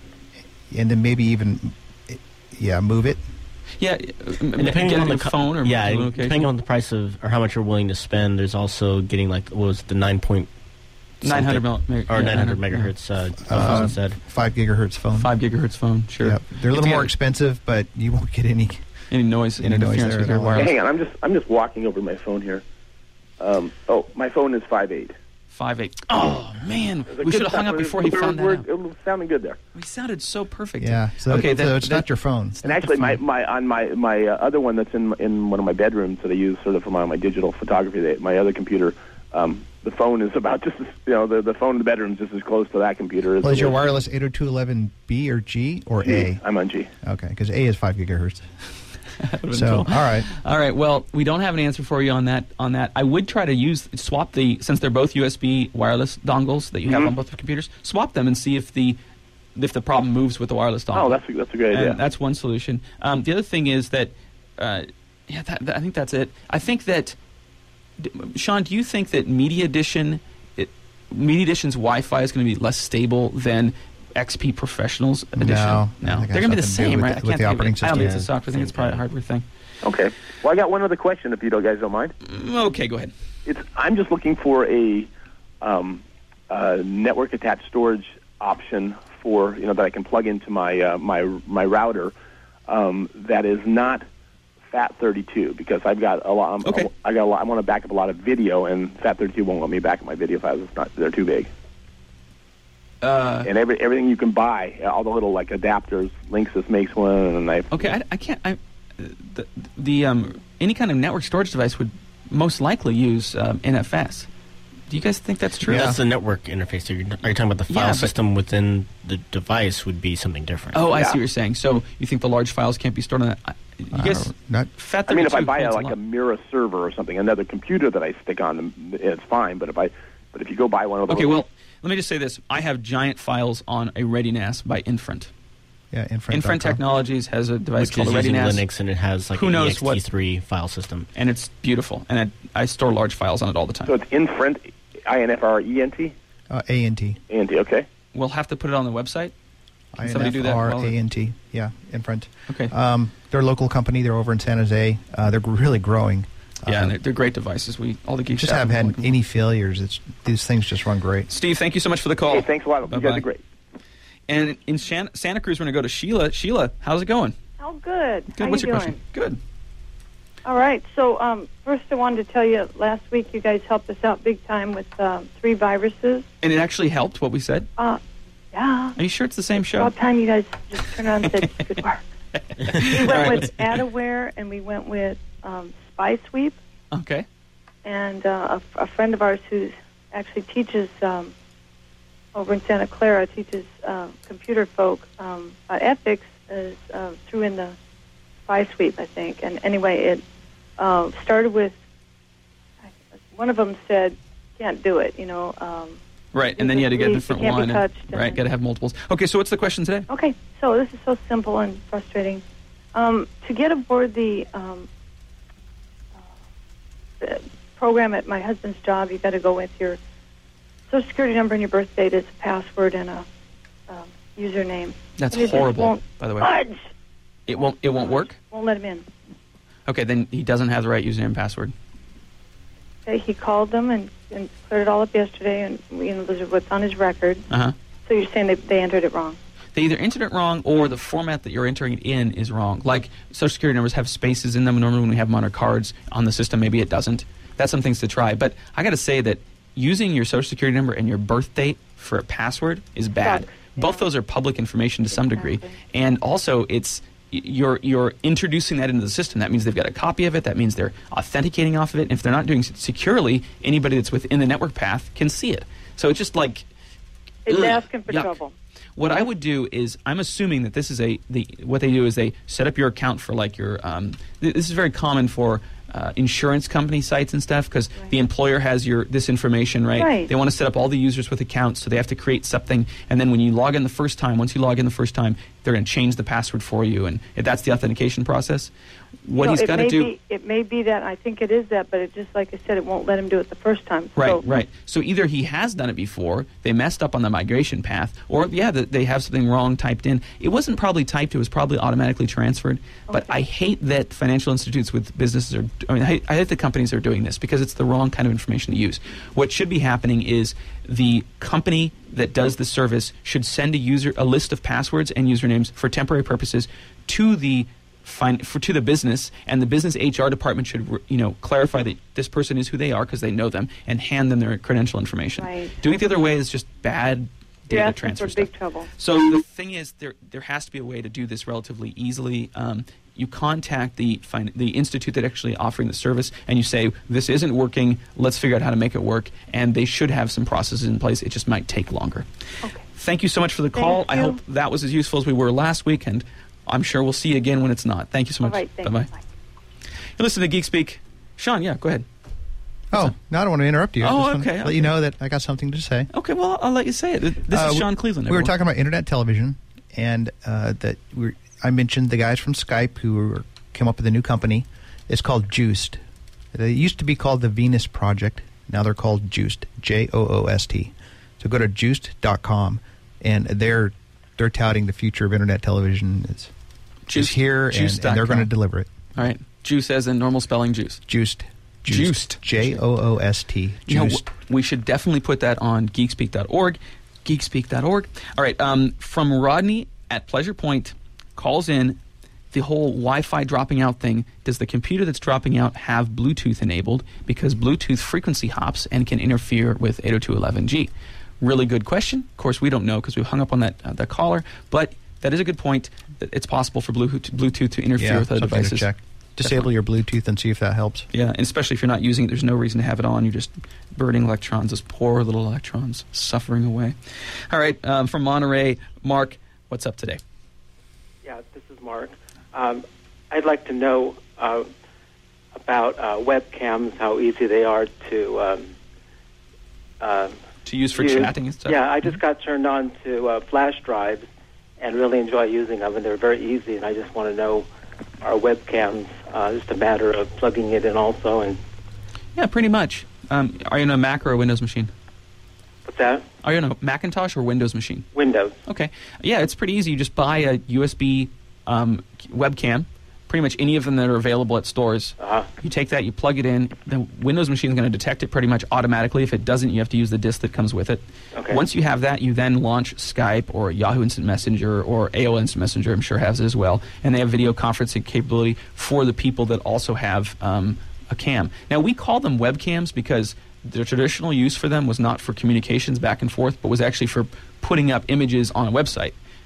and then maybe even, yeah, move it. Yeah. And Get depending a on the new co- phone or yeah, move the and location. depending on the price of or how much you're willing to spend, there's also getting like what was it, the nine point nine hundred something- mil- meg- or yeah, nine hundred yeah. megahertz uh, phones Uh, instead. Five gigahertz phone. Five gigahertz phone. Sure. Yep. They're a little If you more have expensive, but you won't get any. Any noise Any noise interference there with at your all. Hey, wireless. hang on, I'm just I'm just walking over my phone here. Um, oh, my phone is five eight. Five eight. Oh man, we should have hung up before he we're, found that we're, out. It was sounding good there. We sounded so perfect. Yeah. So, okay, so that- it's that- not your phone. And actually, my, my on my my uh, other one that's in in one of my bedrooms that I use sort of for my, my digital photography. That my other computer, um, the phone is about just as, you know the the phone in the bedroom is just as close to that computer as. Well, is it your wireless eight oh two dot eleven B or G or G. A? I'm on G. Okay, because A is five gigahertz. been So, cool. all right. All right. Well, we don't have an answer for you on that. On that, I would try to use swap the since they're both U S B wireless dongles that you have Mhm. on both the computers. Swap them and see if the if the problem moves with the wireless dongle. Oh, that's a, that's a great idea. And that's one solution. Um, the other thing is that, uh, yeah, that, that, I think that's it. I think that, d- Sean, do you think that Media Edition, it, Media Edition's Wi-Fi is going to be less stable than X P Professional's Edition? No, I no, think it they're has going to be the nothing to do same, with right? the- I with can't the think of operating it. I don't think it's a system. software thing. It's probably a hardware thing. Okay. Well, I got one other question, if you don't, guys don't mind. Mm, Okay, go ahead. It's I'm just looking for a um, uh, network attached storage option for you know that I can plug into my uh, my my router um, that is not FAT thirty-two because I've got a lot. I'm, Okay. I got a lot. I want to back up a lot of video, and FAT thirty-two won't let me back up my video files. It's not. They're too big. Uh, And every everything you can buy, all the little like adapters, Linksys makes one, and I. okay, I, I can't. I, the the um, any kind of network storage device would most likely use um, N F S. Do you guys think that's true? Yeah. That's the network interface. Are you, are you talking about the file Yeah, but- system within the device would be something different? Oh, I Yeah. see what you're saying. So you think the large files can't be stored on that? I- You I guys, don't- not FAT I mean, if I thirty-two buy a, holds like lot. a Mira server or something, another computer that I stick on, them, it's fine. But if I, but if you go buy one of those, Okay, well, let me just say this. I have giant files on a ReadyNAS by Infront. yeah, Infront. Infront Technologies has a device Which called is a using ReadyNAS, Linux and it has like Who an knows E X T three file system. and it's beautiful. And I, I store large files on it all the time. so it's Infront, I N F R E N T, Uh, A N T. A N T. Okay. We'll have to put it on the website. I Can somebody N do F that? R while- A N T. Yeah, Infront. Okay. Um, they're a local company. They're over in San Jose. Uh, they're really growing. yeah, Uh, and they're, they're great devices. We all the geeks just have haven't them. had any failures. It's these things just run great. Steve, thank you so much for the call. Hey, thanks a lot. You Bye-bye. guys are great. And in Shan- Santa Cruz, we're going to go to Sheila. Sheila, how's it going? Oh, good. Good. How What's you your doing? question? Good. All right. So um, first, I wanted to tell you, last week you guys helped us out big time with um, three viruses. And it actually helped what we said. Uh, yeah. Are you sure it's the same show? About time you guys just turned around and said good work. We went right. with Adaware, and we went with um, SpySweep. Okay. And uh, a, a friend of ours who actually teaches um, over in Santa Clara, teaches uh, computer folk um, uh, ethics, is uh, threw in the SpySweep, I think. And anyway, it uh, started with, one of them said, can't do it, you know. Um, Right, and then you had to get a Please, different it can't be one. touched, And, and right, then- got to have multiples. Okay, so what's the question today? Okay, so this is so simple and frustrating. Um, to get aboard the, um, uh, the program at my husband's job, you've got to go with your Social Security number and your birth date as a password and a um, username. That's And it just horrible, won't by the way. budge. It won't. It won't work. Won't let him in. Okay, then he doesn't have the right username and password. Okay, he called them and, and cleared it all up yesterday, and you know those are what's on his record. Uh huh. So you're saying they, they entered it wrong? They either entered it wrong or the format that you're entering it in is wrong. Like Social Security numbers have spaces in them. Normally, when we have them on our cards on the system, maybe it doesn't. That's some things to try. But I got to say that using your Social Security number and your birth date for a password is bad. Sucks, Both yeah. those are public information to some degree, Exactly. and also it's you're you're introducing that into the system. That means they've got a copy of it. That means they're authenticating off of it. And if they're not doing it securely, anybody that's within the network path can see it. So it's just like It's ugh, asking for yuck. trouble. What I would do is, I'm assuming that this is a the what they do is they set up your account for like your. Um, th- this is very common for uh, insurance company sites and stuff because Right. the employer has your this information, right? Right. They want to set up all the users with accounts, so they have to create something, and then when you log in the first time, once you log in the first time, they're going to change the password for you, and that's the authentication process. What You know, he's it got to may do. Be, it may be that. I think it is that, but it just like I said, it won't let him do it the first time. Right, so, right. So either he has done it before, they messed up on the migration path, or yeah, that they have something wrong typed in. It wasn't probably typed; it was probably automatically transferred. But Okay. I hate that financial institutes with businesses are. I mean, I hate, I hate the companies are doing this because it's the wrong kind of information to use. What should be happening is the company that does the service should send a user a list of passwords and usernames for temporary purposes to the Fin- for to the business, and the business H R department should, you know, clarify that this person is who they are because they know them, and hand them their credential information. Right. Doing it the other way is just bad You're data asking transfer for stuff. big trouble. So the thing is, there there has to be a way to do this relatively easily. Um, you contact the fin- the institute that actually offering the service, and you say this isn't working. Let's figure out how to make it work. And they should have some processes in place. It just might take longer. Okay. Thank you so much for the call. Thank I you. hope that was as useful as we were last week, and I'm sure we'll see you again when it's not. Thank you so All much. right. Thanks. Bye-bye. Bye. You listen to Geek Speak. Sean, yeah, go ahead. Oh, no, I don't want to interrupt you. I Oh, just want to okay, Let okay. you know that I got something to say. Okay, well, I'll let you say it. This Uh, is we- Sean Cleveland. We were everyone. talking about internet television, and uh, that we I mentioned the guys from Skype who were, came up with a new company. It's called Juiced. They used to be called the Venus Project. Now they're called Juiced, J O O S T. So go to juiced dot com, and they're they're touting the future of internet television is, is Juiced- here, and, juiced and they're dot com. going to deliver it. All right. Juice as in normal spelling juice. Juiced. Juiced. J O O S T. You know, Juiced. w- we should definitely put that on geekspeak dot org. geekspeak dot org. All right. Um, from Rodney at Pleasure Point calls in the whole Wi-Fi dropping out thing. Does the computer that's dropping out have Bluetooth enabled? Because Bluetooth frequency hops and can interfere with eight oh two dot eleven G. Really good question. Of course, we don't know because we hung up on that uh, that caller. But that is a good point. That it's possible for Bluetooth, Bluetooth to interfere Yeah, with other something to devices. check. Disable your Bluetooth and see if that helps. Yeah, and especially if you're not using it, there's no reason to have it on. You're just burning electrons, those poor little electrons suffering away. All right, um, from Monterey, Mark, what's up today? Yeah, this is Mark. Um, I'd like to know uh, about uh, webcams, how easy they are to um, uh, To use for use. chatting and stuff? Yeah, I just got turned on to uh, flash drives and really enjoy using them, and they're very easy, and I just want to know our webcams, uh, just a matter of plugging it in also. And Yeah, pretty much. Um, are you on a Mac or a Windows machine? what's that? Are you on a Macintosh or Windows machine? Windows. Okay. Yeah, it's pretty easy. You just buy a U S B um, webcam, pretty much any of them that are available at stores. Uh-huh. You take that, you plug it in. The Windows machine is going to detect it pretty much automatically. If it doesn't, you have to use the disk that comes with it. Okay. Once you have that, you then launch Skype or Yahoo Instant Messenger or A O L Instant Messenger, I'm sure has it as well. And they have video conferencing capability for the people that also have um, a cam. Now, we call them webcams because the traditional use for them was not for communications back and forth, but was actually for putting up images on a website.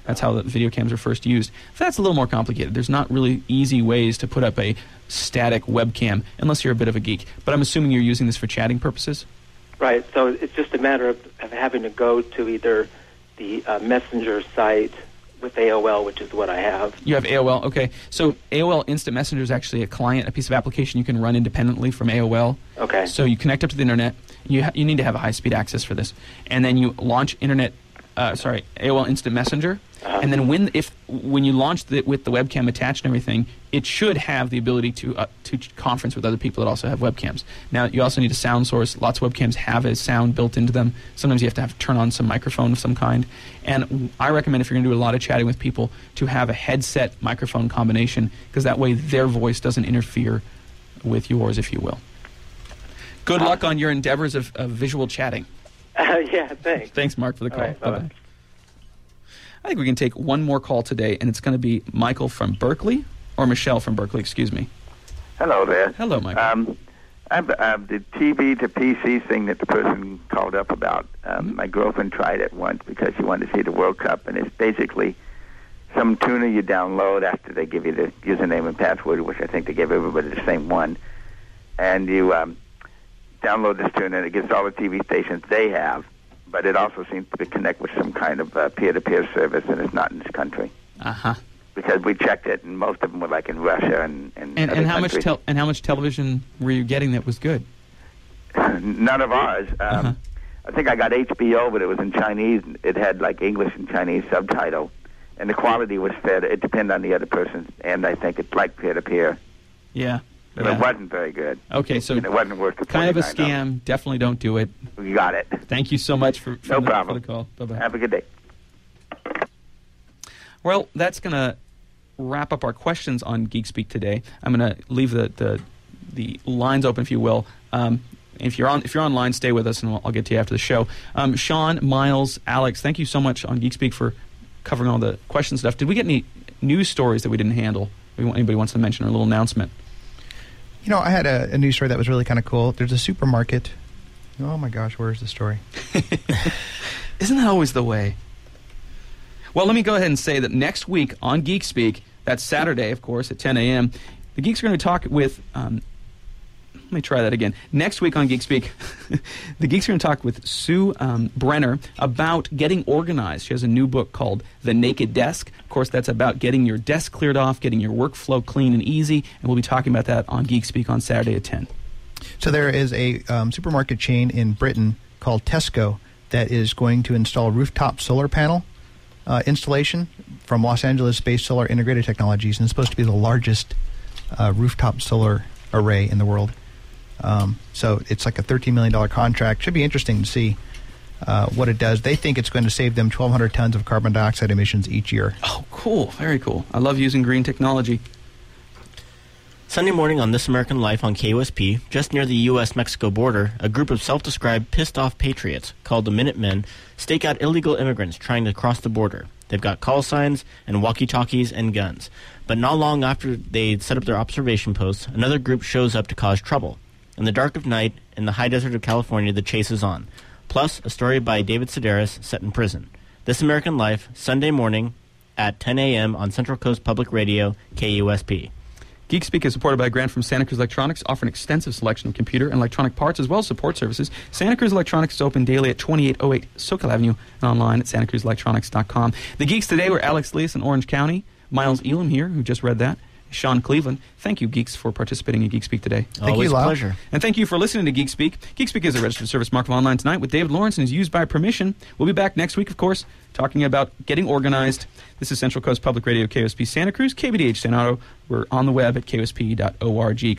That's how the video cams were first used. That's a little more complicated. There's not really easy ways to put up a static webcam unless you're a bit of a geek. But I'm assuming you're using this for chatting purposes? Right. So it's just a matter of, of having to go to either the uh, Messenger site with A O L, which is what I have. You have A O L, okay. So A O L Instant Messenger is actually a client, a piece of application you can run independently from A O L. Okay. So you connect up to the internet. You ha- you need to have a high-speed access for this, and then you launch internet. Uh, sorry, A O L Instant Messenger, uh-huh. and then when if when you launch it with the webcam attached and everything, it should have the ability to uh, to conference with other people that also have webcams. Now you also need a sound source. Lots of webcams have a sound built into them. Sometimes you have to have to turn on some microphone of some kind. And I recommend if you're going to do a lot of chatting with people to have a headset microphone combination, because that way their voice doesn't interfere with yours, if you will. Good uh, luck on your endeavors of, of visual chatting. Uh, yeah, thanks. Thanks, Mark, for the call. All right, bye-bye. bye-bye. I think we can take one more call today, and it's going to be Michael from Berkeley, or Michelle from Berkeley, excuse me. Hello there. Hello, Michael. Um, I'm, uh, the T V to P C thing that the person called up about, um, mm-hmm. my girlfriend tried it once because she wanted to see the World Cup, and it's basically some tuner you download after they give you the username and password, which I think they give everybody the same one, and you um, download this tuner, and it gets all the T V stations they have, but it also seems to connect with some kind of uh, peer-to-peer service, and it's not in this country. Uh-huh. Because we checked it, and most of them were like in Russia and and and, other and how much countries. tel- and how much television were you getting that was good? None of ours. Um, uh-huh. I think I got H B O, but it was in Chinese. It had like English and Chinese subtitle, and the quality was fair. It depended on the other person, and I think it's like peer-to-peer. Yeah. But yeah. it wasn't very good. Okay, so and it wasn't worth the kind of a twenty-nine dollars. scam. Definitely don't do it. You got it. Thank you so much for, for, no the, problem. for the call. Bye-bye. Have a good day. Well, that's going to wrap up our questions on Geek Speak today. I'm going to leave the, the the lines open, if you will. Um, if you're on if you're online, stay with us, and I'll, I'll get to you after the show. Um, Sean, Miles, Alex, thank you so much on Geek Speak for covering all the question stuff. Did we get any news stories that we didn't handle? Anybody wants to mention, or a little announcement? You know, I had a, a news story that was really kind of cool. There's a supermarket. Oh my gosh, where's the story? Isn't that always the way? Well, let me go ahead and say that next week on Geek Speak, that's Saturday, of course, at ten a.m., the Geeks are going to talk with... Um, let me try that again. Next week on Geek Speak, the Geeks are going to talk with Sue um, Brenner about getting organized. She has a new book called The Naked Desk. Of course, that's about getting your desk cleared off, getting your workflow clean and easy, and we'll be talking about that on Geek Speak on Saturday at ten. So there is a um, supermarket chain in Britain called Tesco that is going to install rooftop solar panel uh, installation from Los Angeles-based Solar Integrated Technologies, and it's supposed to be the largest uh, rooftop solar array in the world. Um, so it's like a thirteen million dollars contract. Should be interesting to see uh, what it does. They think it's going to save them twelve hundred tons of carbon dioxide emissions each year. Oh, cool. Very cool. I love using green technology. Sunday morning on This American Life on K U S P, just near the U S Mexico border, a group of self-described pissed-off patriots called the Minutemen stake out illegal immigrants trying to cross the border. They've got call signs and walkie-talkies and guns. But not long after they set up their observation posts, another group shows up to cause trouble. In the dark of night, in the high desert of California, the chase is on. Plus, a story by David Sedaris set in prison. This American Life, Sunday morning at ten a.m. on Central Coast Public Radio, K U S P. Geek Speak is supported by a grant from Santa Cruz Electronics, offering an extensive selection of computer and electronic parts as well as support services. Santa Cruz Electronics is open daily at twenty-eight oh eight Soquel Avenue and online at santa cruz electronics dot com. The Geeks today were Alex Leas in Orange County, Miles Elam here, who just read that, Sean Cleveland. Thank you, Geeks, for participating in Geek Speak today. Thank Always you, a pleasure. And thank you for listening to Geek Speak. Geek Speak is a registered service mark of Online Tonight with David Lawrence and is used by permission. We'll be back next week, of course, talking about getting organized. This is Central Coast Public Radio, K O S P Santa Cruz, K B D H San Otto. We're on the web at K O S P dot org.